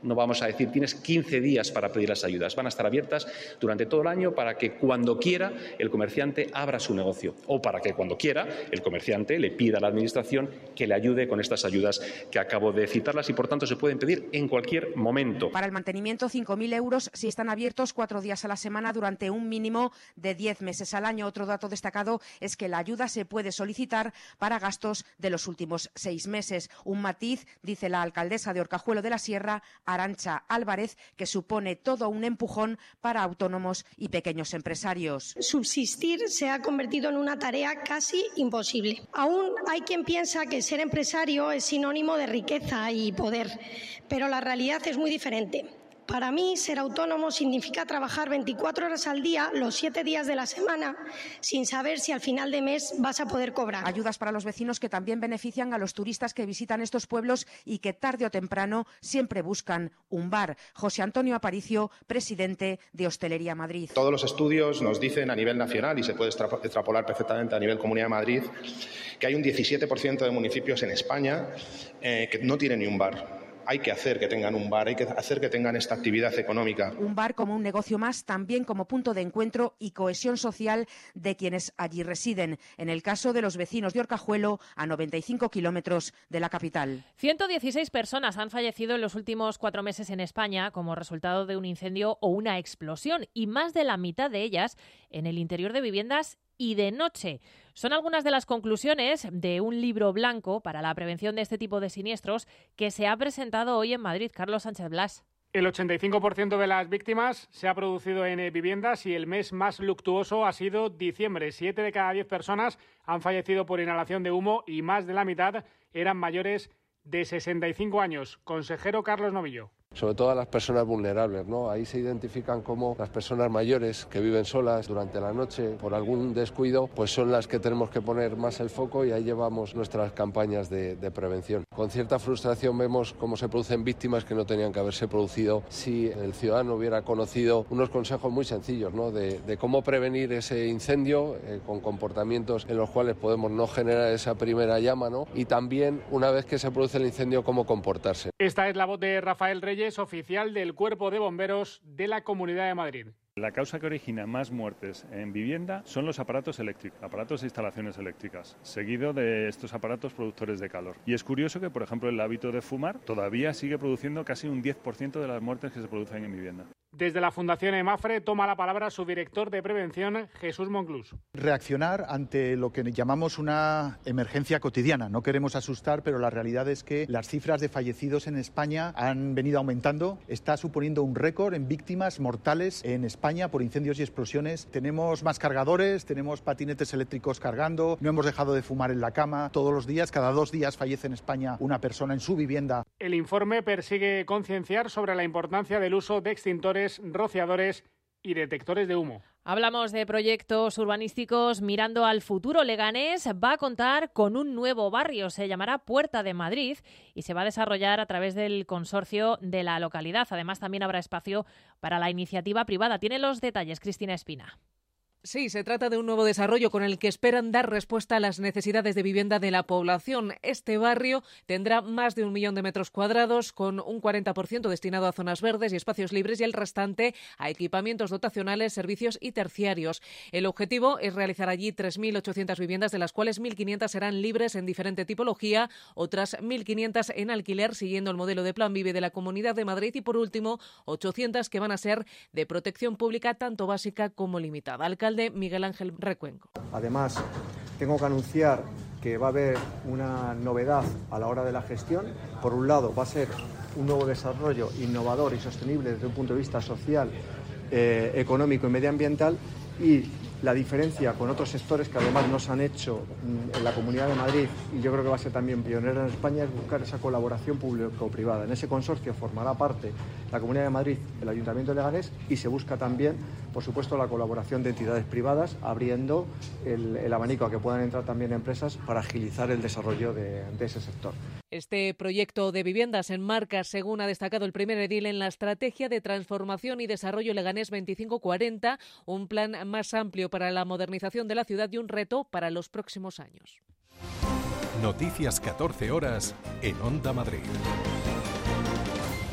no vamos a decir tienes quince días para pedir las ayudas. Van a estar abiertas durante todo el año para que cuando quiera el comerciante abra su negocio o para que cuando quiera el comerciante le pida a la Administración que le ayude con estas ayudas que acabo de citarlas y, por tanto, se pueden pedir en cualquier momento.
Para el mantenimiento, cinco mil euros si están abiertos cuatro días a la semana durante un mínimo de diez meses al año. Otro dato destacado es que la ayuda se puede solicitar para gastos de los últimos seis meses. Un matiz, dice la alcaldesa de Orcajuelo de la Sierra, Arantxa Álvarez, que supone todo un empujón para autónomos y pequeños empresarios.
Subsistir se ha convertido en una tarea casi imposible. Aún hay quien piensa que ser empresario es sinónimo de riqueza y poder, pero la realidad es muy diferente. Para mí, ser autónomo significa trabajar veinticuatro horas al día, los siete días de la semana, sin saber si al final de mes vas a poder cobrar.
Ayudas para los vecinos que también benefician a los turistas que visitan estos pueblos y que tarde o temprano siempre buscan un bar. José Antonio Aparicio, presidente de Hostelería Madrid.
Todos los estudios nos dicen a nivel nacional, y se puede extrapolar perfectamente a nivel Comunidad de Madrid, que hay un diecisiete por ciento de municipios en España eh, que no tienen ni un bar. Hay que hacer que tengan un bar, hay que hacer que tengan esta actividad económica.
Un bar como un negocio más, también como punto de encuentro y cohesión social de quienes allí residen. En el caso de los vecinos de Orcajuelo, a noventa y cinco kilómetros de la capital.
ciento dieciséis personas han fallecido en los últimos cuatro meses en España como resultado de un incendio o una explosión, y más de la mitad de ellas en el interior de viviendas y de noche. Son algunas de las conclusiones de un libro blanco para la prevención de este tipo de siniestros que se ha presentado hoy en Madrid. Carlos Sánchez Blas.
El ochenta y cinco por ciento de las víctimas se ha producido en viviendas y el mes más luctuoso ha sido diciembre. Siete de cada diez personas han fallecido por inhalación de humo y más de la mitad eran mayores de sesenta y cinco años. Consejero Carlos Novillo.
Sobre todo a las personas vulnerables, ¿no? Ahí se identifican como las personas mayores que viven solas durante la noche por algún descuido, pues son las que tenemos que poner más el foco, y ahí llevamos nuestras campañas de, de prevención. Con cierta frustración vemos cómo se producen víctimas que no tenían que haberse producido si el ciudadano hubiera conocido unos consejos muy sencillos, ¿no? de, de cómo prevenir ese incendio eh, con comportamientos en los cuales podemos no generar esa primera llama, ¿no? Y también, una vez que se produce el incendio, cómo comportarse.
Esta es la voz de Rafael Reyes, oficial del Cuerpo de Bomberos de la Comunidad de Madrid.
La causa que origina más muertes en vivienda son los aparatos eléctricos, aparatos e instalaciones eléctricas, seguido de estos aparatos productores de calor. Y es curioso que, por ejemplo, el hábito de fumar todavía sigue produciendo casi un diez por ciento de las muertes que se producen en vivienda.
Desde la Fundación EMAFRE toma la palabra su director de prevención, Jesús Monclús.
Reaccionar ante lo que llamamos una emergencia cotidiana. No queremos asustar, pero la realidad es que las cifras de fallecidos en España han venido aumentando. Está suponiendo un récord en víctimas mortales en España por incendios y explosiones. Tenemos más cargadores, tenemos patinetes eléctricos cargando, no hemos dejado de fumar en la cama todos los días. Cada dos días fallece en España una persona en su vivienda.
El informe persigue concienciar sobre la importancia del uso de extintores, rociadores y detectores de humo.
Hablamos de proyectos urbanísticos mirando al futuro. Leganés va a contar con un nuevo barrio, se llamará Puerta de Madrid y se va a desarrollar a través del consorcio de la localidad. Además, también habrá espacio para la iniciativa privada. Tiene los detalles Cristina Espina.
Sí, se trata de un nuevo desarrollo con el que esperan dar respuesta a las necesidades de vivienda de la población. Este barrio tendrá más de un millón de metros cuadrados, con un cuarenta por ciento destinado a zonas verdes y espacios libres y el restante a equipamientos dotacionales, servicios y terciarios. El objetivo es realizar allí tres mil ochocientas viviendas, de las cuales mil quinientas serán libres en diferente tipología, otras mil quinientas en alquiler, siguiendo el modelo de Plan Vive de la Comunidad de Madrid, y por último ochocientas que van a ser de protección pública, tanto básica como limitada. Alcalde de Miguel Ángel Recuenco.
Además, tengo que anunciar que va a haber una novedad a la hora de la gestión. Por un lado, va a ser un nuevo desarrollo innovador y sostenible desde un punto de vista social, eh, económico y medioambiental, y la diferencia con otros sectores que además nos han hecho en la Comunidad de Madrid, y yo creo que va a ser también pionera en España, es buscar esa colaboración público-privada. En ese consorcio formará parte la Comunidad de Madrid, el Ayuntamiento de Leganés, y se busca también, por supuesto, la colaboración de entidades privadas, abriendo el, el abanico a que puedan entrar también empresas para agilizar el desarrollo de, de ese sector.
Este proyecto de viviendas se enmarca, según ha destacado el primer edil, en la Estrategia de Transformación y Desarrollo Leganés veinticinco cuarenta, un plan más amplio para la modernización de la ciudad y un reto para los próximos años.
Noticias catorce horas en Onda Madrid.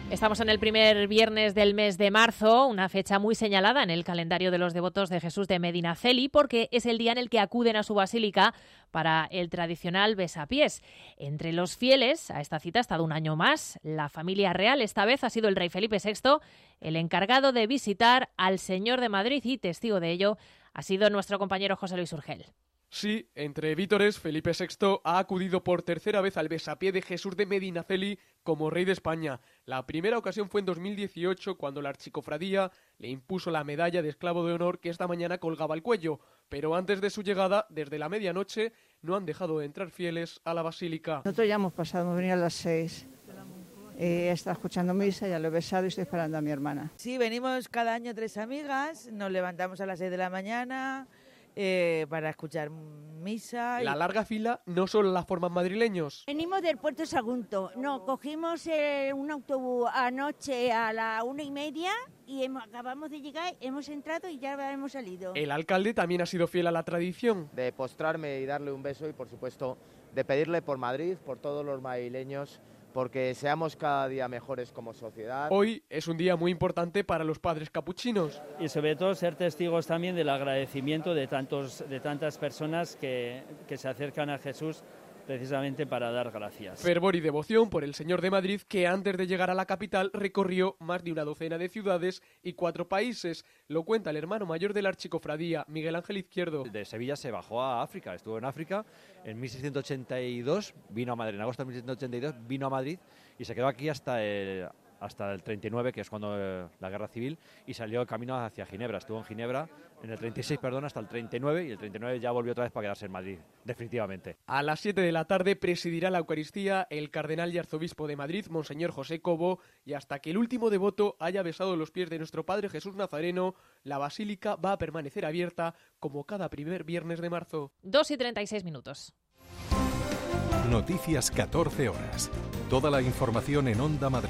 Estamos en el primer viernes del mes de marzo, una fecha muy señalada en el calendario de los devotos de Jesús de Medinaceli, porque es el día en el que acuden a su basílica para el tradicional besapiés. Entre los fieles a esta cita ha estado un año más la familia real. Esta vez ha sido el rey Felipe sexto el encargado de visitar al Señor de Madrid y testigo de ello ha sido nuestro compañero José Luis Urgel.
Sí, entre vítores, Felipe sexto ha acudido por tercera vez al besapié de Jesús de Medinaceli como rey de España. La primera ocasión fue en dos mil dieciocho, cuando la archicofradía le impuso la medalla de esclavo de honor que esta mañana colgaba al cuello. Pero antes de su llegada, desde la medianoche, no han dejado de entrar fieles a la basílica.
Nosotros ya hemos pasado, hemos venido a las seis. Eh, he estado escuchando misa, ya lo he besado y estoy esperando a mi hermana.
Sí, venimos cada año tres amigas, nos levantamos a las seis de la mañana... Eh, para escuchar misa. Y...
La larga fila no solo la forman madrileños.
Venimos del Puerto Sagunto. No, cogimos eh, un autobús anoche a la una y media y hemos, acabamos de llegar, hemos entrado y ya hemos salido.
El alcalde también ha sido fiel a la tradición.
De postrarme y darle un beso y, por supuesto, de pedirle por Madrid, por todos los madrileños, porque seamos cada día mejores como sociedad.
Hoy es un día muy importante para los padres capuchinos.
Y sobre todo ser testigos también del agradecimiento de, tantos, de tantas personas que, que se acercan a Jesús precisamente para dar gracias.
Fervor y devoción por el Señor de Madrid, que antes de llegar a la capital recorrió más de una docena de ciudades y cuatro países. Lo cuenta el hermano mayor de la archicofradía, Miguel Ángel Izquierdo.
De Sevilla se bajó a África, estuvo en África en mil seiscientos ochenta y dos, vino a Madrid, en agosto de mil seiscientos ochenta y dos vino a Madrid y se quedó aquí hasta el... hasta el treinta y nueve, que es cuando eh, la guerra civil, y salió el camino hacia Ginebra. Estuvo en Ginebra en el treinta y seis, perdón, hasta el treinta y nueve, y el treinta y nueve ya volvió otra vez para quedarse en Madrid, definitivamente.
A las siete de la tarde presidirá la Eucaristía el cardenal y arzobispo de Madrid, Monseñor José Cobo, y hasta que el último devoto haya besado los pies de nuestro Padre Jesús Nazareno, la basílica va a permanecer abierta como cada primer viernes de marzo.
dos y treinta y seis minutos.
Noticias catorce horas. Toda la información en Onda Madrid.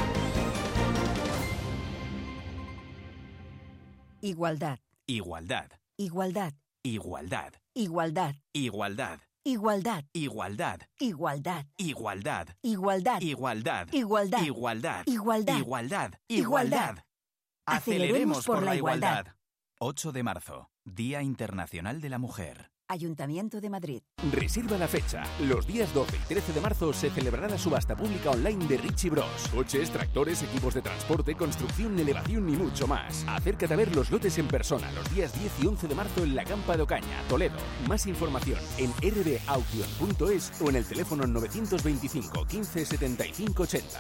Igualdad.
Igualdad.
Igualdad.
Igualdad.
Igualdad.
Igualdad.
Igualdad.
Igualdad.
Igualdad.
Igualdad.
Igualdad.
Igualdad.
Igualdad.
Igualdad.
Igualdad.
Igualdad.
Igualdad.
Aceleremos por la igualdad. ocho de marzo, Día Internacional de la Mujer.
Ayuntamiento de Madrid.
Reserva la fecha. Los días doce y trece de marzo se celebrará la subasta pública online de Richie Bros. Coches, tractores, equipos de transporte, construcción, elevación y mucho más. Acércate a ver los lotes en persona los días diez y once de marzo en la Campa de Ocaña, Toledo. Más información en r b auction punto es o en el teléfono novecientos veinticinco quince setenta y cinco ochenta.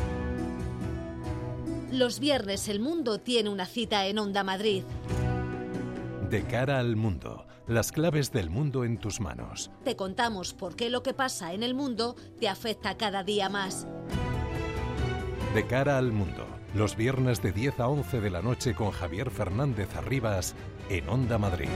Los viernes el mundo tiene una cita en Onda Madrid.
De cara al mundo, las claves del mundo en tus manos.
Te contamos por qué lo que pasa en el mundo te afecta cada día más.
De cara al mundo, los viernes de diez a once de la noche con Javier Fernández Arribas en Onda Madrid.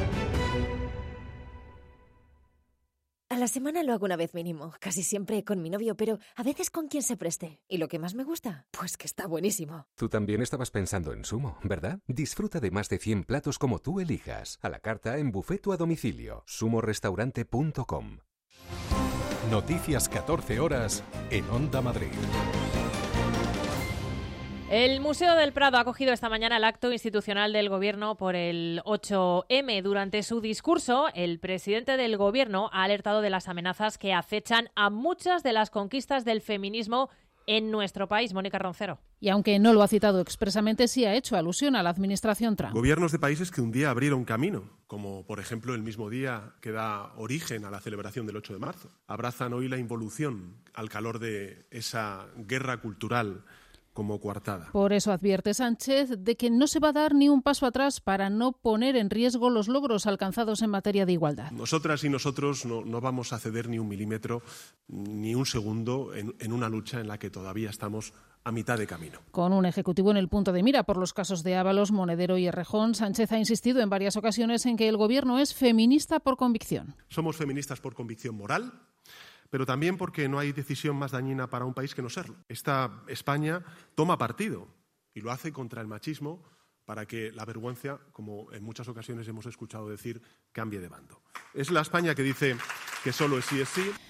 A la semana lo hago una vez mínimo, casi siempre con mi novio, pero a veces con quien se preste. ¿Y lo que más me gusta? Pues que está buenísimo.
Tú también estabas pensando en Sumo, ¿verdad? Disfruta de más de cien platos como tú elijas, a la carta, en buffet o a domicilio. sumo restaurante punto com.
Noticias catorce horas en Onda Madrid.
El Museo del Prado ha acogido esta mañana el acto institucional del Gobierno por el ocho eme. Durante su discurso, el presidente del Gobierno ha alertado de las amenazas que acechan a muchas de las conquistas del feminismo en nuestro país. Mónica Roncero.
Y aunque no lo ha citado expresamente, sí ha hecho alusión a la administración Trump.
Gobiernos de países que un día abrieron camino, como por ejemplo el mismo día que da origen a la celebración del ocho de marzo, abrazan hoy la involución al calor de esa guerra cultural como coartada.
Por eso advierte Sánchez de que no se va a dar ni un paso atrás para no poner en riesgo los logros alcanzados en materia de igualdad.
Nosotras y nosotros no, no vamos a ceder ni un milímetro, ni un segundo en, en una lucha en la que todavía estamos a mitad de camino.
Con un ejecutivo en el punto de mira por los casos de Ábalos, Monedero y Errejón, Sánchez ha insistido en varias ocasiones en que el Gobierno es feminista por convicción.
Somos feministas por convicción moral, pero también porque no hay decisión más dañina para un país que no serlo. Esta España toma partido y lo hace contra el machismo para que la vergüenza, como en muchas ocasiones hemos escuchado decir, cambie de bando. Es la España que dice que solo es sí es sí.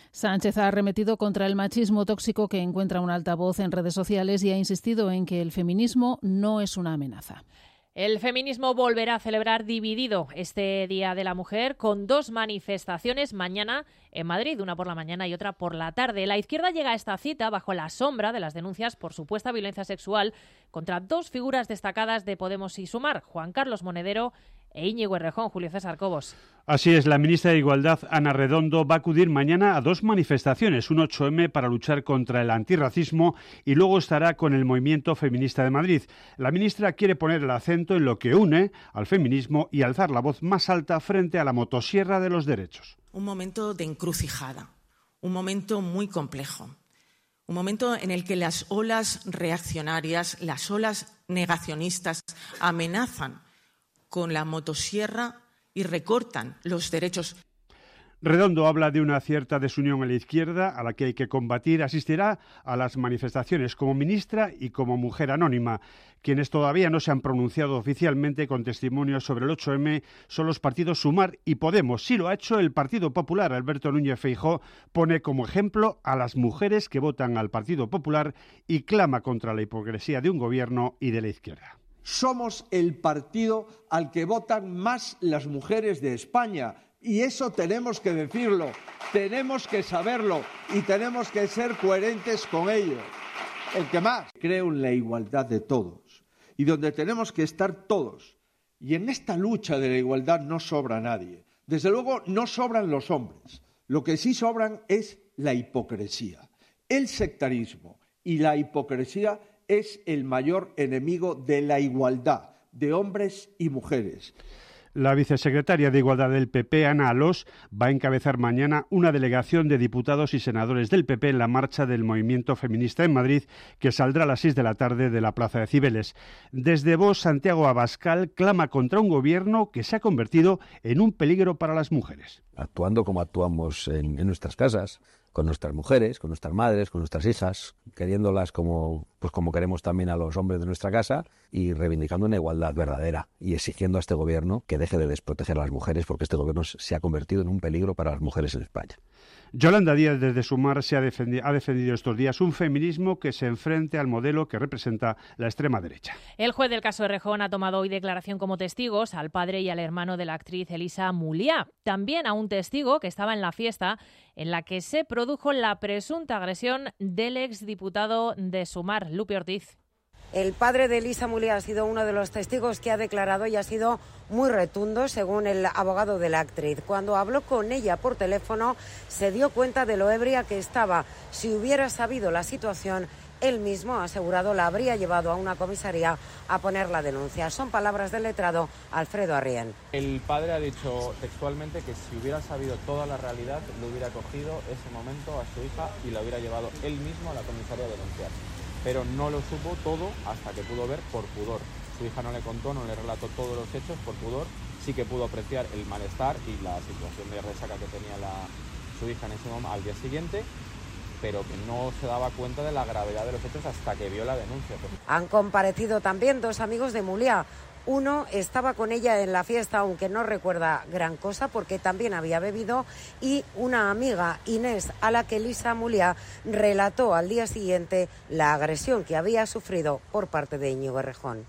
Sánchez ha arremetido contra el machismo tóxico que encuentra un altavoz en redes sociales y ha insistido en que el feminismo no es una amenaza.
El feminismo volverá a celebrar dividido este Día de la Mujer con dos manifestaciones mañana en Madrid, una por la mañana y otra por la tarde. La izquierda llega a esta cita bajo la sombra de las denuncias por supuesta violencia sexual contra dos figuras destacadas de Podemos y Sumar, Juan Carlos Monedero e Íñigo Errejón. Julio César Cobos.
Así es, la ministra de Igualdad, Ana Redondo, va a acudir mañana a dos manifestaciones, un ocho eme para luchar contra el antirracismo y luego estará con el movimiento feminista de Madrid. La ministra quiere poner el acento en lo que une al feminismo y alzar la voz más alta frente a la motosierra de los derechos.
Un momento de encrucijada, un momento muy complejo, un momento en el que las olas reaccionarias, las olas negacionistas amenazan con la motosierra y recortan los derechos.
Redondo habla de una cierta desunión en la izquierda a la que hay que combatir. Asistirá a las manifestaciones como ministra y como mujer anónima. Quienes todavía no se han pronunciado oficialmente con testimonios sobre el ocho eme son los partidos Sumar y Podemos. Sí lo ha hecho el Partido Popular. Alberto Núñez Feijóo pone como ejemplo a las mujeres que votan al Partido Popular y clama contra la hipocresía de un gobierno y de la izquierda.
Somos el partido al que votan más las mujeres de España y eso tenemos que decirlo, tenemos que saberlo y tenemos que ser coherentes con ello. El que más creo en la igualdad de todos y donde tenemos que estar todos. Y en esta lucha de la igualdad no sobra nadie. Desde luego no sobran los hombres. Lo que sí sobran es la hipocresía, el sectarismo y la hipocresía es el mayor enemigo de la igualdad de hombres y mujeres.
La vicesecretaria de Igualdad del P P, Ana Alós, va a encabezar mañana una delegación de diputados y senadores del P P en la marcha del movimiento feminista en Madrid, que saldrá a las seis de la tarde de la Plaza de Cibeles. Desde Vox, Santiago Abascal clama contra un gobierno que se ha convertido en un peligro para las mujeres.
Actuando como actuamos en, en nuestras casas, con nuestras mujeres, con nuestras madres, con nuestras hijas, queriéndolas como, pues como queremos también a los hombres de nuestra casa y reivindicando una igualdad verdadera y exigiendo a este gobierno que deje de desproteger a las mujeres porque este gobierno se ha convertido en un peligro para las mujeres en España.
Yolanda Díaz, desde Sumar, se ha defendido, ha defendido estos días un feminismo que se enfrente al modelo que representa la extrema derecha.
El juez del caso Errejón ha tomado hoy declaración como testigos al padre y al hermano de la actriz Elisa Muliá. También a un testigo que estaba en la fiesta en la que se produjo la presunta agresión del exdiputado de Sumar, Lupi Ortiz.
El padre de Elisa Muliá ha sido uno de los testigos que ha declarado y ha sido muy rotundo, según el abogado de la actriz. Cuando habló con ella por teléfono, se dio cuenta de lo ebria que estaba. Si hubiera sabido la situación, él mismo, ha asegurado, la habría llevado a una comisaría a poner la denuncia. Son palabras del letrado Alfredo Arrién.
El padre ha dicho textualmente que si hubiera sabido toda la realidad, le hubiera cogido ese momento a su hija y la hubiera llevado él mismo a la comisaría a denunciar. Pero no lo supo todo hasta que pudo ver por pudor. Su hija no le contó, no le relató todos los hechos por pudor. Sí que pudo apreciar el malestar y la situación de resaca que tenía la, su hija en ese momento al día siguiente, pero que no se daba cuenta de la gravedad de los hechos hasta que vio la denuncia.
Han comparecido también dos amigos de Muliá. Uno estaba con ella en la fiesta, aunque no recuerda gran cosa porque también había bebido, y una amiga, Inés, a la que Elisa Muliá relató al día siguiente la agresión que había sufrido por parte de Íñigo Errejón.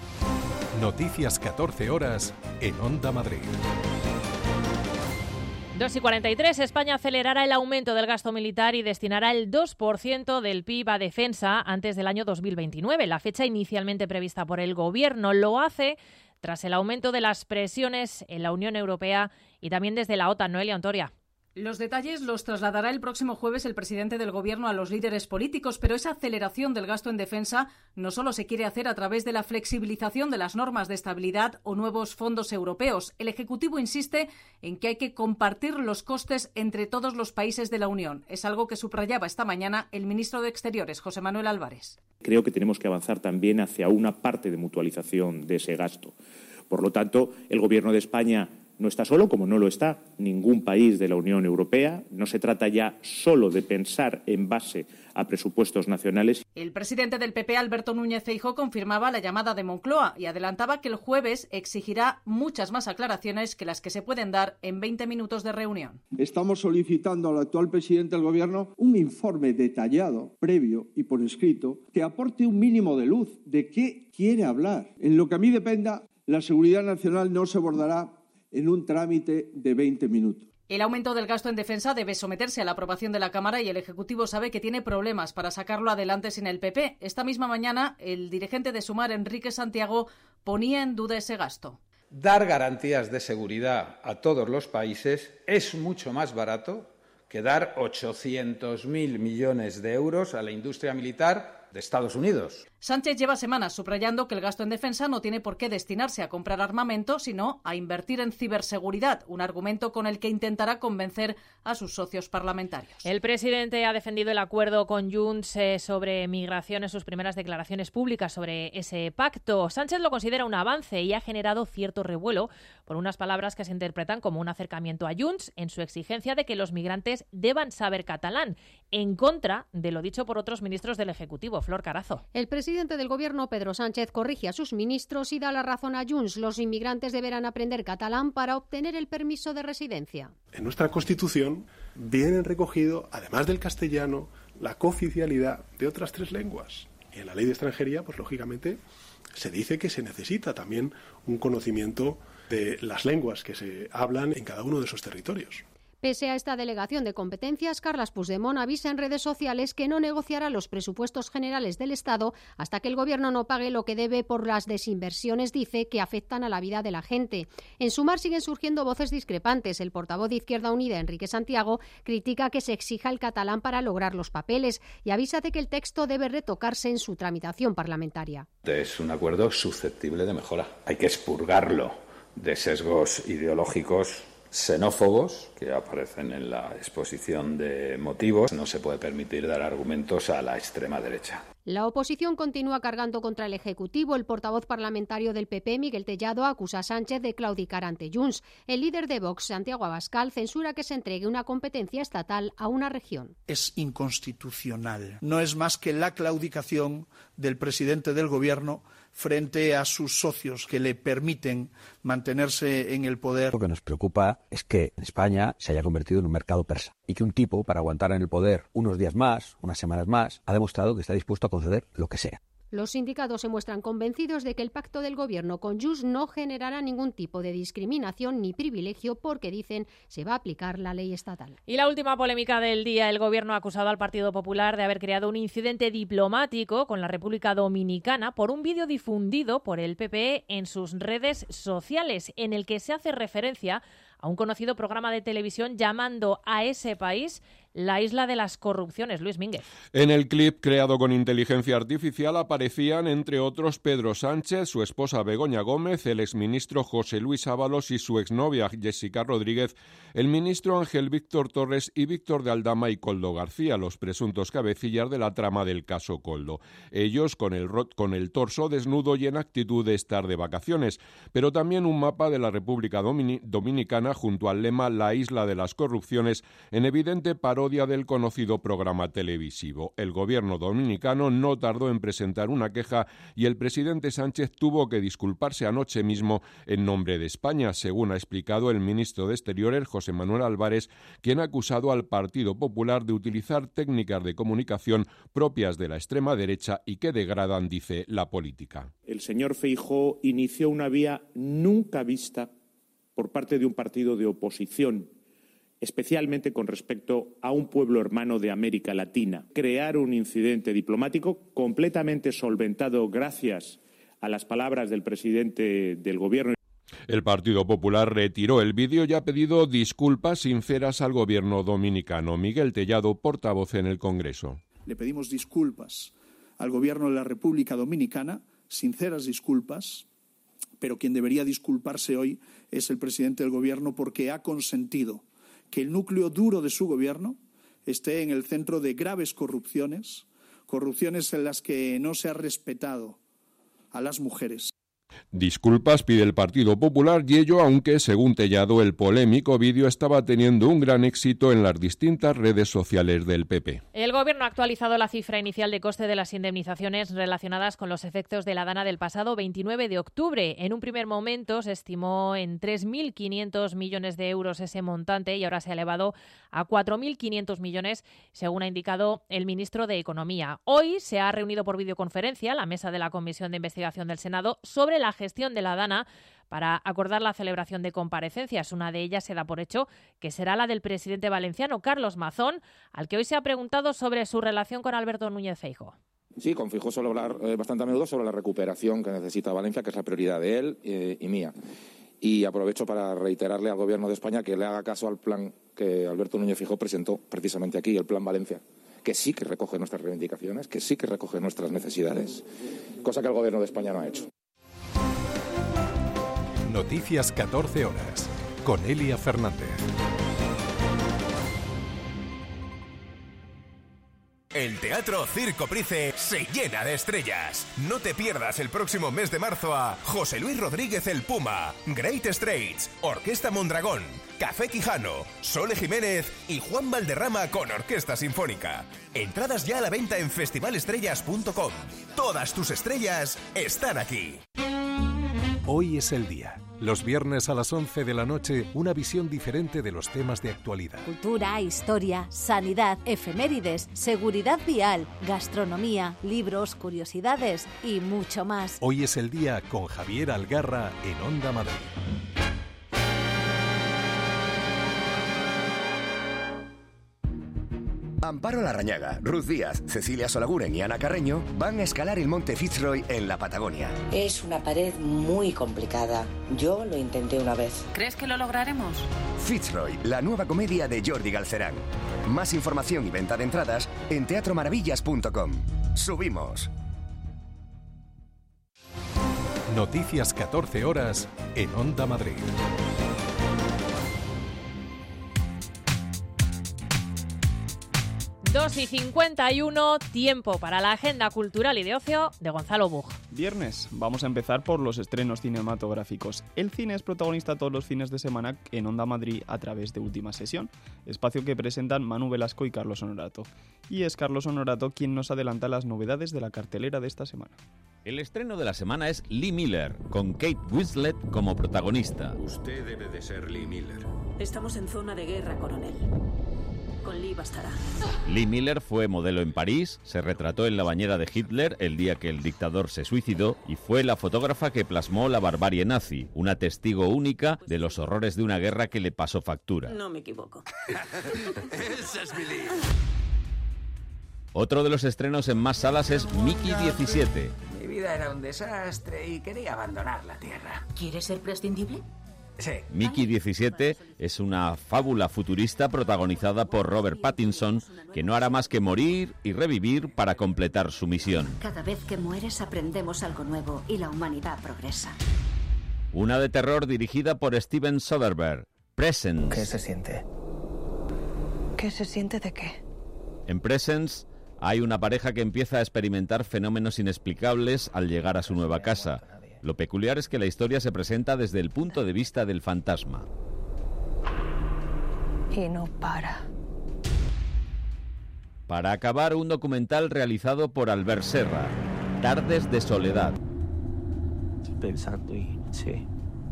Noticias catorce horas en Onda Madrid.
dos y cuarenta y tres, España acelerará el aumento del gasto militar y destinará el dos por ciento del P I B a defensa antes del año dos mil veintinueve, la fecha inicialmente prevista por el Gobierno. Lo hace tras el aumento de las presiones en la Unión Europea y también desde la OTAN. Noelia Ontoria.
Los detalles los trasladará el próximo jueves el presidente del Gobierno a los líderes políticos, pero esa aceleración del gasto en defensa no solo se quiere hacer a través de la flexibilización de las normas de estabilidad o nuevos fondos europeos. El Ejecutivo insiste en que hay que compartir los costes entre todos los países de la Unión. Es algo que subrayaba esta mañana el ministro de Exteriores, José Manuel Álvarez.
Creo que tenemos que avanzar también hacia una parte de mutualización de ese gasto. Por lo tanto, el Gobierno de España no está solo, como no lo está ningún país de la Unión Europea. No se trata ya solo de pensar en base a presupuestos nacionales.
El presidente del P P, Alberto Núñez Feijóo, confirmaba la llamada de Moncloa y adelantaba que el jueves exigirá muchas más aclaraciones que las que se pueden dar en veinte minutos de reunión.
Estamos solicitando al actual presidente del Gobierno un informe detallado, previo y por escrito, que aporte un mínimo de luz de qué quiere hablar. En lo que a mí dependa, la seguridad nacional no se abordará en un trámite de veinte minutos.
El aumento del gasto en defensa debe someterse a la aprobación de la Cámara y el Ejecutivo sabe que tiene problemas para sacarlo adelante sin el P P. Esta misma mañana, el dirigente de Sumar, Enrique Santiago, ponía en duda ese gasto.
Dar garantías de seguridad a todos los países es mucho más barato que dar ochocientos mil millones de euros a la industria militar de Estados Unidos.
Sánchez lleva semanas subrayando que el gasto en defensa no tiene por qué destinarse a comprar armamento, sino a invertir en ciberseguridad, un argumento con el que intentará convencer a sus socios parlamentarios.
El presidente ha defendido el acuerdo con Junts eh, sobre migración en sus primeras declaraciones públicas sobre ese pacto. Sánchez lo considera un avance y ha generado cierto revuelo por unas palabras que se interpretan como un acercamiento a Junts en su exigencia de que los migrantes deban saber catalán, en contra de lo dicho por otros ministros del Ejecutivo. Flor Carazo.
El presidente del Gobierno, Pedro Sánchez, corrige a sus ministros y da la razón a Junts. Los inmigrantes deberán aprender catalán para obtener el permiso de residencia.
En nuestra Constitución vienen recogido, además del castellano, la cooficialidad de otras tres lenguas. Y en la ley de extranjería, pues lógicamente, se dice que se necesita también un conocimiento de las lenguas que se hablan en cada uno de esos territorios.
Pese a esta delegación de competencias, Carles Puigdemont avisa en redes sociales que no negociará los presupuestos generales del Estado hasta que el Gobierno no pague lo que debe por las desinversiones, dice, que afectan a la vida de la gente. En Sumar siguen surgiendo voces discrepantes. El portavoz de Izquierda Unida, Enrique Santiago, critica que se exija el catalán para lograr los papeles y avisa de que el texto debe retocarse en su tramitación parlamentaria.
Es un acuerdo susceptible de mejora. Hay que expurgarlo de sesgos ideológicos xenófobos que aparecen en la exposición de motivos. No se puede permitir dar argumentos a la extrema derecha.
La oposición continúa cargando contra el Ejecutivo. El portavoz parlamentario del P P, Miguel Tellado, acusa a Sánchez de claudicar ante Junts. El líder de Vox, Santiago Abascal, censura que se entregue una competencia estatal a una región.
Es inconstitucional. No es más que la claudicación del presidente del Gobierno frente a sus socios que le permiten mantenerse en el poder.
Lo que nos preocupa es que España se haya convertido en un mercado persa y que un tipo, para aguantar en el poder unos días más, unas semanas más, ha demostrado que está dispuesto a conceder lo que sea.
Los sindicatos se muestran convencidos de que el pacto del Gobierno con Junts no generará ningún tipo de discriminación ni privilegio porque, dicen, se va a aplicar la ley estatal.
Y la última polémica del día. El Gobierno ha acusado al Partido Popular de haber creado un incidente diplomático con la República Dominicana por un vídeo difundido por el P P E en sus redes sociales en el que se hace referencia a un conocido programa de televisión llamando a ese país la isla de las corrupciones. Luis Mínguez.
En el clip creado con inteligencia artificial aparecían, entre otros, Pedro Sánchez, su esposa Begoña Gómez, el exministro José Luis Ábalos y su exnovia Jessica Rodríguez, el ministro Ángel Víctor Torres y Víctor de Aldama y Koldo García, los presuntos cabecillas de la trama del caso Koldo. Ellos con el, con el torso desnudo y en actitud de estar de vacaciones, pero también un mapa de la República Domini- Dominicana junto al lema La isla de las corrupciones, en evidente parodia del conocido programa televisivo. El gobierno dominicano no tardó en presentar una queja y el presidente Sánchez tuvo que disculparse anoche mismo en nombre de España, según ha explicado el ministro de Exteriores, José Manuel Álvarez, quien ha acusado al Partido Popular de utilizar técnicas de comunicación propias de la extrema derecha y que degradan, dice, la política.
El señor Feijóo inició una vía nunca vista por parte de un partido de oposición, especialmente con respecto a un pueblo hermano de América Latina. Crear un incidente diplomático completamente solventado gracias a las palabras del presidente del Gobierno.
El Partido Popular retiró el vídeo y ha pedido disculpas sinceras al gobierno dominicano. Miguel Tellado, portavoz en el Congreso.
Le pedimos disculpas al Gobierno de la República Dominicana, sinceras disculpas, pero quien debería disculparse hoy es el presidente del Gobierno porque ha consentido que el núcleo duro de su gobierno esté en el centro de graves corrupciones, corrupciones en las que no se ha respetado a las mujeres.
Disculpas pide el Partido Popular y ello aunque, según Tellado, el polémico vídeo estaba teniendo un gran éxito en las distintas redes sociales del P P.
El Gobierno ha actualizado la cifra inicial de coste de las indemnizaciones relacionadas con los efectos de la Dana del pasado veintinueve de octubre. En un primer momento se estimó en tres mil quinientos millones de euros ese montante y ahora se ha elevado a cuatro mil quinientos millones, según ha indicado el ministro de Economía. Hoy se ha reunido por videoconferencia la mesa de la Comisión de Investigación del Senado sobre la gestión de la Dana para acordar la celebración de comparecencias. Una de ellas se da por hecho que será la del presidente valenciano, Carlos Mazón, al que hoy se ha preguntado sobre su relación con Alberto Núñez Feijóo.
Sí, con Feijóo suelo hablar eh, bastante a menudo sobre la recuperación que necesita Valencia, que es la prioridad de él eh, y mía. Y aprovecho para reiterarle al Gobierno de España que le haga caso al plan que Alberto Núñez Feijóo presentó precisamente aquí, el Plan Valencia, que sí que recoge nuestras reivindicaciones, que sí que recoge nuestras necesidades, cosa que el Gobierno de España no ha hecho.
Noticias catorce horas, con Elia Fernández.
El Teatro Circo Price se llena de estrellas. No te pierdas el próximo mes de marzo a José Luis Rodríguez el Puma, Great Straits, Orquesta Mondragón, Café Quijano, Sole Jiménez y Juan Valderrama con Orquesta Sinfónica. Entradas ya a la venta en festival estrellas punto com. Todas tus estrellas están aquí.
Hoy es el día. Los viernes a las once de la noche, una visión diferente de los temas de actualidad.
Cultura, historia, sanidad, efemérides, seguridad vial, gastronomía, libros, curiosidades y mucho más.
Hoy es el día con Javier Algarra en Onda Madrid.
Amparo Larrañaga, Ruth Díaz, Cecilia Solaguren y Ana Carreño van a escalar el monte Fitzroy en la Patagonia.
Es una pared muy complicada. Yo lo intenté una vez.
¿Crees que lo lograremos?
Fitzroy, la nueva comedia de Jordi Galcerán. Más información y venta de entradas en teatro maravillas punto com. ¡Subimos!
Noticias catorce horas en Onda Madrid.
dos y cincuenta y uno, tiempo para la agenda cultural y de ocio de Gonzalo Bug.
Viernes, vamos a empezar por los estrenos cinematográficos. El cine es protagonista todos los fines de semana en Onda Madrid a través de Última Sesión, espacio que presentan Manu Velasco y Carlos Honorato. Y es Carlos Honorato quien nos adelanta las novedades de la cartelera de esta semana.
El estreno de la semana es Lee Miller, con Kate Winslet como protagonista.
Usted debe de ser Lee Miller.
Estamos en zona de guerra, coronel. Con Lee bastará.
Lee Miller fue modelo en París, se retrató en la bañera de Hitler el día que el dictador se suicidó y fue la fotógrafa que plasmó la barbarie nazi, una testigo única de los horrores de una guerra que le pasó factura.
No me equivoco.
Esa es mi Lee.
Otro de los estrenos en más salas es Mickey diecisiete.
Mi vida era un desastre y quería abandonar la Tierra.
¿Quieres ser prescindible?
Sí.
Mickey diecisiete es una fábula futurista protagonizada por Robert Pattinson, que no hará más que morir y revivir para completar su misión.
Cada vez que mueres aprendemos algo nuevo y la humanidad progresa.
Una de terror dirigida por Steven Soderbergh, Presence.
¿Qué se siente?
¿Qué se siente de qué?
En Presence hay una pareja que empieza a experimentar fenómenos inexplicables al llegar a su nueva casa. Lo peculiar es que la historia se presenta desde el punto de vista del fantasma.
Y no para.
Para acabar, un documental realizado por Albert Serra, Tardes de Soledad.
Pensando y sí.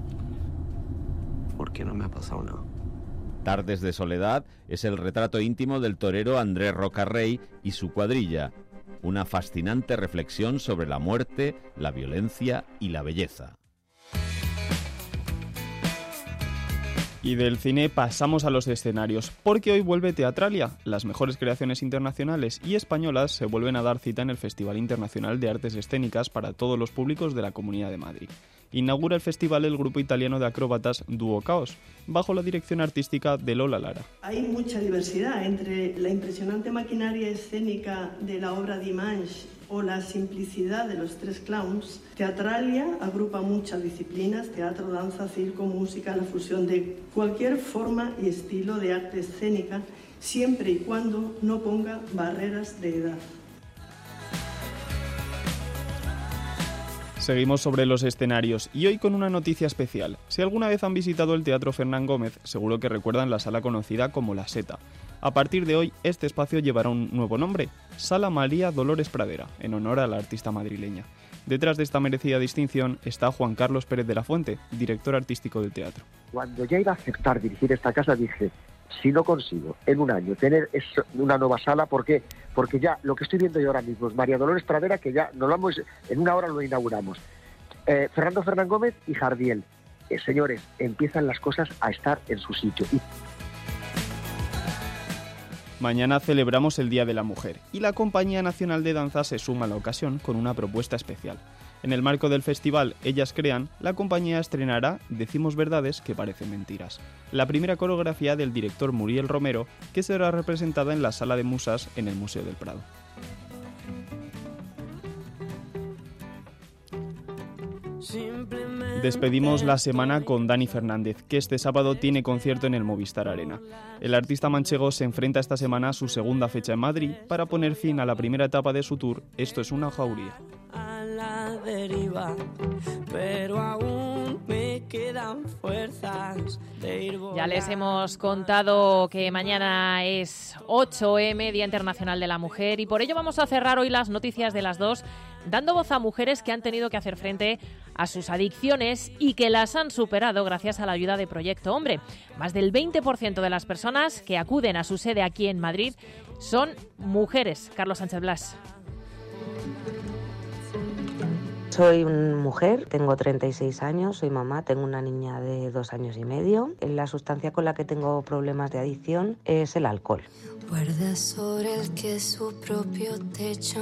¿Por qué no me ha pasado nada?
Tardes de Soledad es el retrato íntimo del torero Andrés Rocarrey y su cuadrilla. Una fascinante reflexión sobre la muerte, la violencia y la belleza.
Y del cine pasamos a los escenarios, porque hoy vuelve Teatralia. Las mejores creaciones internacionales y españolas se vuelven a dar cita en el Festival Internacional de Artes Escénicas para todos los públicos de la Comunidad de Madrid. Inaugura el festival el grupo italiano de acróbatas Duo Caos, bajo la dirección artística de Lola Lara.
Hay mucha diversidad entre la impresionante maquinaria escénica de la obra Dimanche o la simplicidad de los tres clowns. Teatralia agrupa muchas disciplinas: teatro, danza, circo, música, la fusión de cualquier forma y estilo de arte escénica, siempre y cuando no ponga barreras de edad.
Seguimos sobre los escenarios y hoy con una noticia especial. Si alguna vez han visitado el Teatro Fernán Gómez, seguro que recuerdan la sala conocida como La Seta. A partir de hoy, este espacio llevará un nuevo nombre, Sala María Dolores Pradera, en honor a la artista madrileña. Detrás de esta merecida distinción está Juan Carlos Pérez de la Fuente, director artístico del teatro.
Cuando ya iba a aceptar dirigir esta casa, dije, si no consigo en un año tener una nueva sala, ¿por qué? Porque ya lo que estoy viendo yo ahora mismo es María Dolores Pradera, que ya nos vamos, en una hora lo inauguramos. Eh, Fernando Fernán Gómez y Jardiel. Eh, señores, empiezan las cosas a estar en su sitio. Y...
Mañana celebramos el Día de la Mujer y la Compañía Nacional de Danza se suma a la ocasión con una propuesta especial. En el marco del festival Ellas Crean, la compañía estrenará Decimos verdades que parecen mentiras, la primera coreografía del director Muriel Romero, que será representada en la Sala de Musas en el Museo del Prado. Despedimos la semana con Dani Fernández, que este sábado tiene concierto en el Movistar Arena. El artista manchego se enfrenta esta semana a su segunda fecha en Madrid para poner fin a la primera etapa de su tour Esto es una jauría.
Deriva, pero aún me quedan fuerzas de ir volando.
Ya les hemos contado que mañana es ocho eme, Día Internacional de la Mujer, y por ello vamos a cerrar hoy las noticias de las dos dando voz a mujeres que han tenido que hacer frente a sus adicciones y que las han superado gracias a la ayuda de Proyecto Hombre. Más del veinte por ciento de las personas que acuden a su sede aquí en Madrid son mujeres. Carlos Sánchez Blas.
Soy mujer, tengo treinta y seis años, soy mamá, tengo una niña de dos años y medio. La sustancia con la que tengo problemas de adicción es el alcohol.
Guarda sobre el que su propio techo,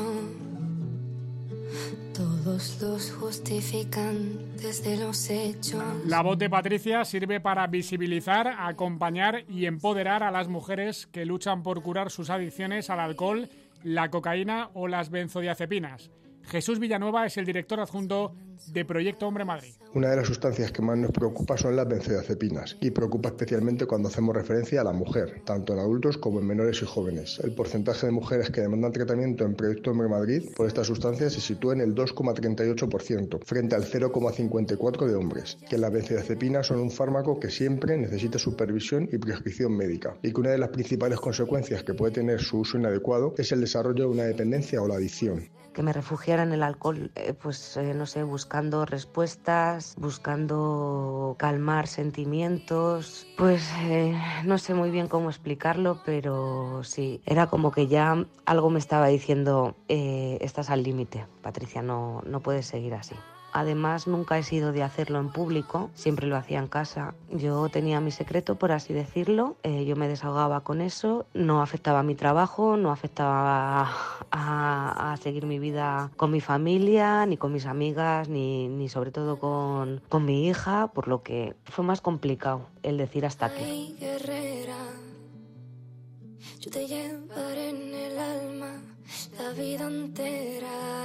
todos los justificantes de los hechos.
La voz de Patricia sirve para visibilizar, acompañar y empoderar a las mujeres que luchan por curar sus adicciones al alcohol, la cocaína o las benzodiazepinas. Jesús Villanueva es el director adjunto de Proyecto Hombre Madrid.
Una de las sustancias que más nos preocupa son las benzodiazepinas y preocupa especialmente cuando hacemos referencia a la mujer, tanto en adultos como en menores y jóvenes. El porcentaje de mujeres que demandan tratamiento en Proyecto Hombre Madrid por esta sustancia se sitúa en el dos coma treinta y ocho por ciento, frente al cero coma cincuenta y cuatro por ciento de hombres, que las benzodiazepinas son un fármaco que siempre necesita supervisión y prescripción médica, y que una de las principales consecuencias que puede tener su uso inadecuado es el desarrollo de una dependencia o la adicción.
Que me refugiara en el alcohol, eh, pues eh, no sé, buscando respuestas, buscando calmar sentimientos, pues eh, no sé muy bien cómo explicarlo, pero sí, era como que ya algo me estaba diciendo, eh, estás al límite, Patricia, no, no puedes seguir así. Además, nunca he sido de hacerlo en público, siempre lo hacía en casa. Yo tenía mi secreto, por así decirlo, eh, yo me desahogaba con eso, no afectaba a mi trabajo, no afectaba a, a, a seguir mi vida con mi familia, ni con mis amigas, ni, ni sobre todo con, con mi hija, por lo que fue más complicado el decir hasta aquí.
Ay, guerrera, yo te llevaré en el alma la vida entera.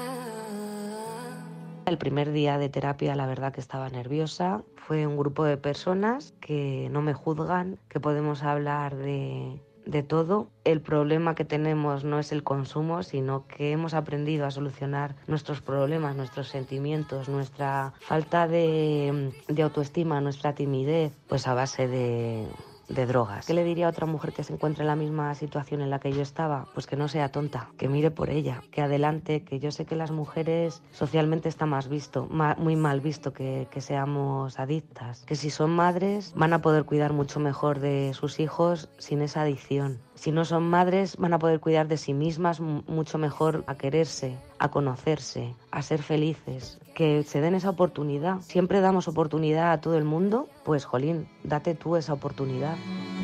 El primer día de terapia, la verdad que estaba nerviosa. Fue un grupo de personas que no me juzgan, que podemos hablar de, de todo. El problema que tenemos no es el consumo, sino que hemos aprendido a solucionar nuestros problemas, nuestros sentimientos, nuestra falta de, de autoestima, nuestra timidez, pues a base de... de drogas. ¿Qué le diría a otra mujer que se encuentra en la misma situación en la que yo estaba? Pues que no sea tonta, que mire por ella, que adelante, que yo sé que las mujeres socialmente está más visto, ma- muy mal visto que, que seamos adictas, que si son madres van a poder cuidar mucho mejor de sus hijos sin esa adicción. Si no son madres van a poder cuidar de sí mismas m- mucho mejor, a quererse, a conocerse, a ser felices, que se den esa oportunidad. Siempre damos oportunidad a todo el mundo, pues jolín, date tú esa oportunidad.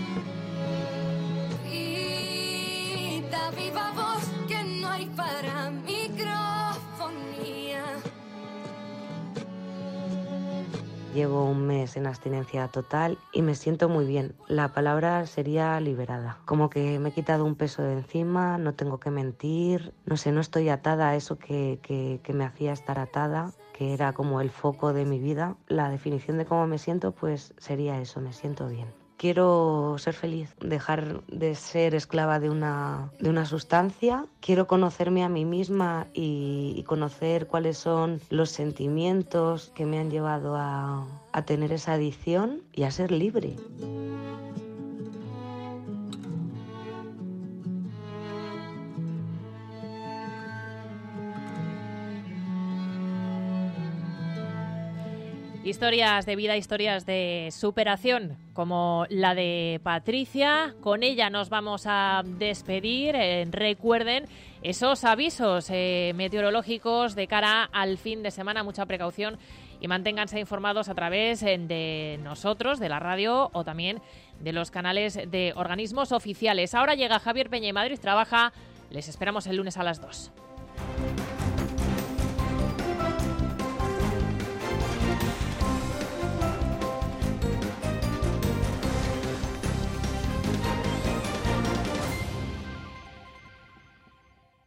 Grita viva voz que no hay para microfonía.
Llevo un mes en abstinencia total y me siento muy bien. La palabra sería liberada. Como que me he quitado un peso de encima, no tengo que mentir, no sé, no estoy atada a eso que, que, que me hacía estar atada, que era como el foco de mi vida. La definición de cómo me siento, pues sería eso, me siento bien. quiero ser feliz, dejar de ser esclava de una, de una sustancia. Quiero conocerme a mí misma y, y conocer cuáles son los sentimientos que me han llevado a, a tener esa adicción y a ser libre.
Historias de vida, historias de superación, como la de Patricia. Con ella nos vamos a despedir. Eh, recuerden esos avisos eh, meteorológicos de cara al fin de semana. Mucha precaución y manténganse informados a través eh, de nosotros, de la radio o también de los canales de organismos oficiales. Ahora llega Javier Peña y Madrid Trabaja. Les esperamos el lunes a las dos.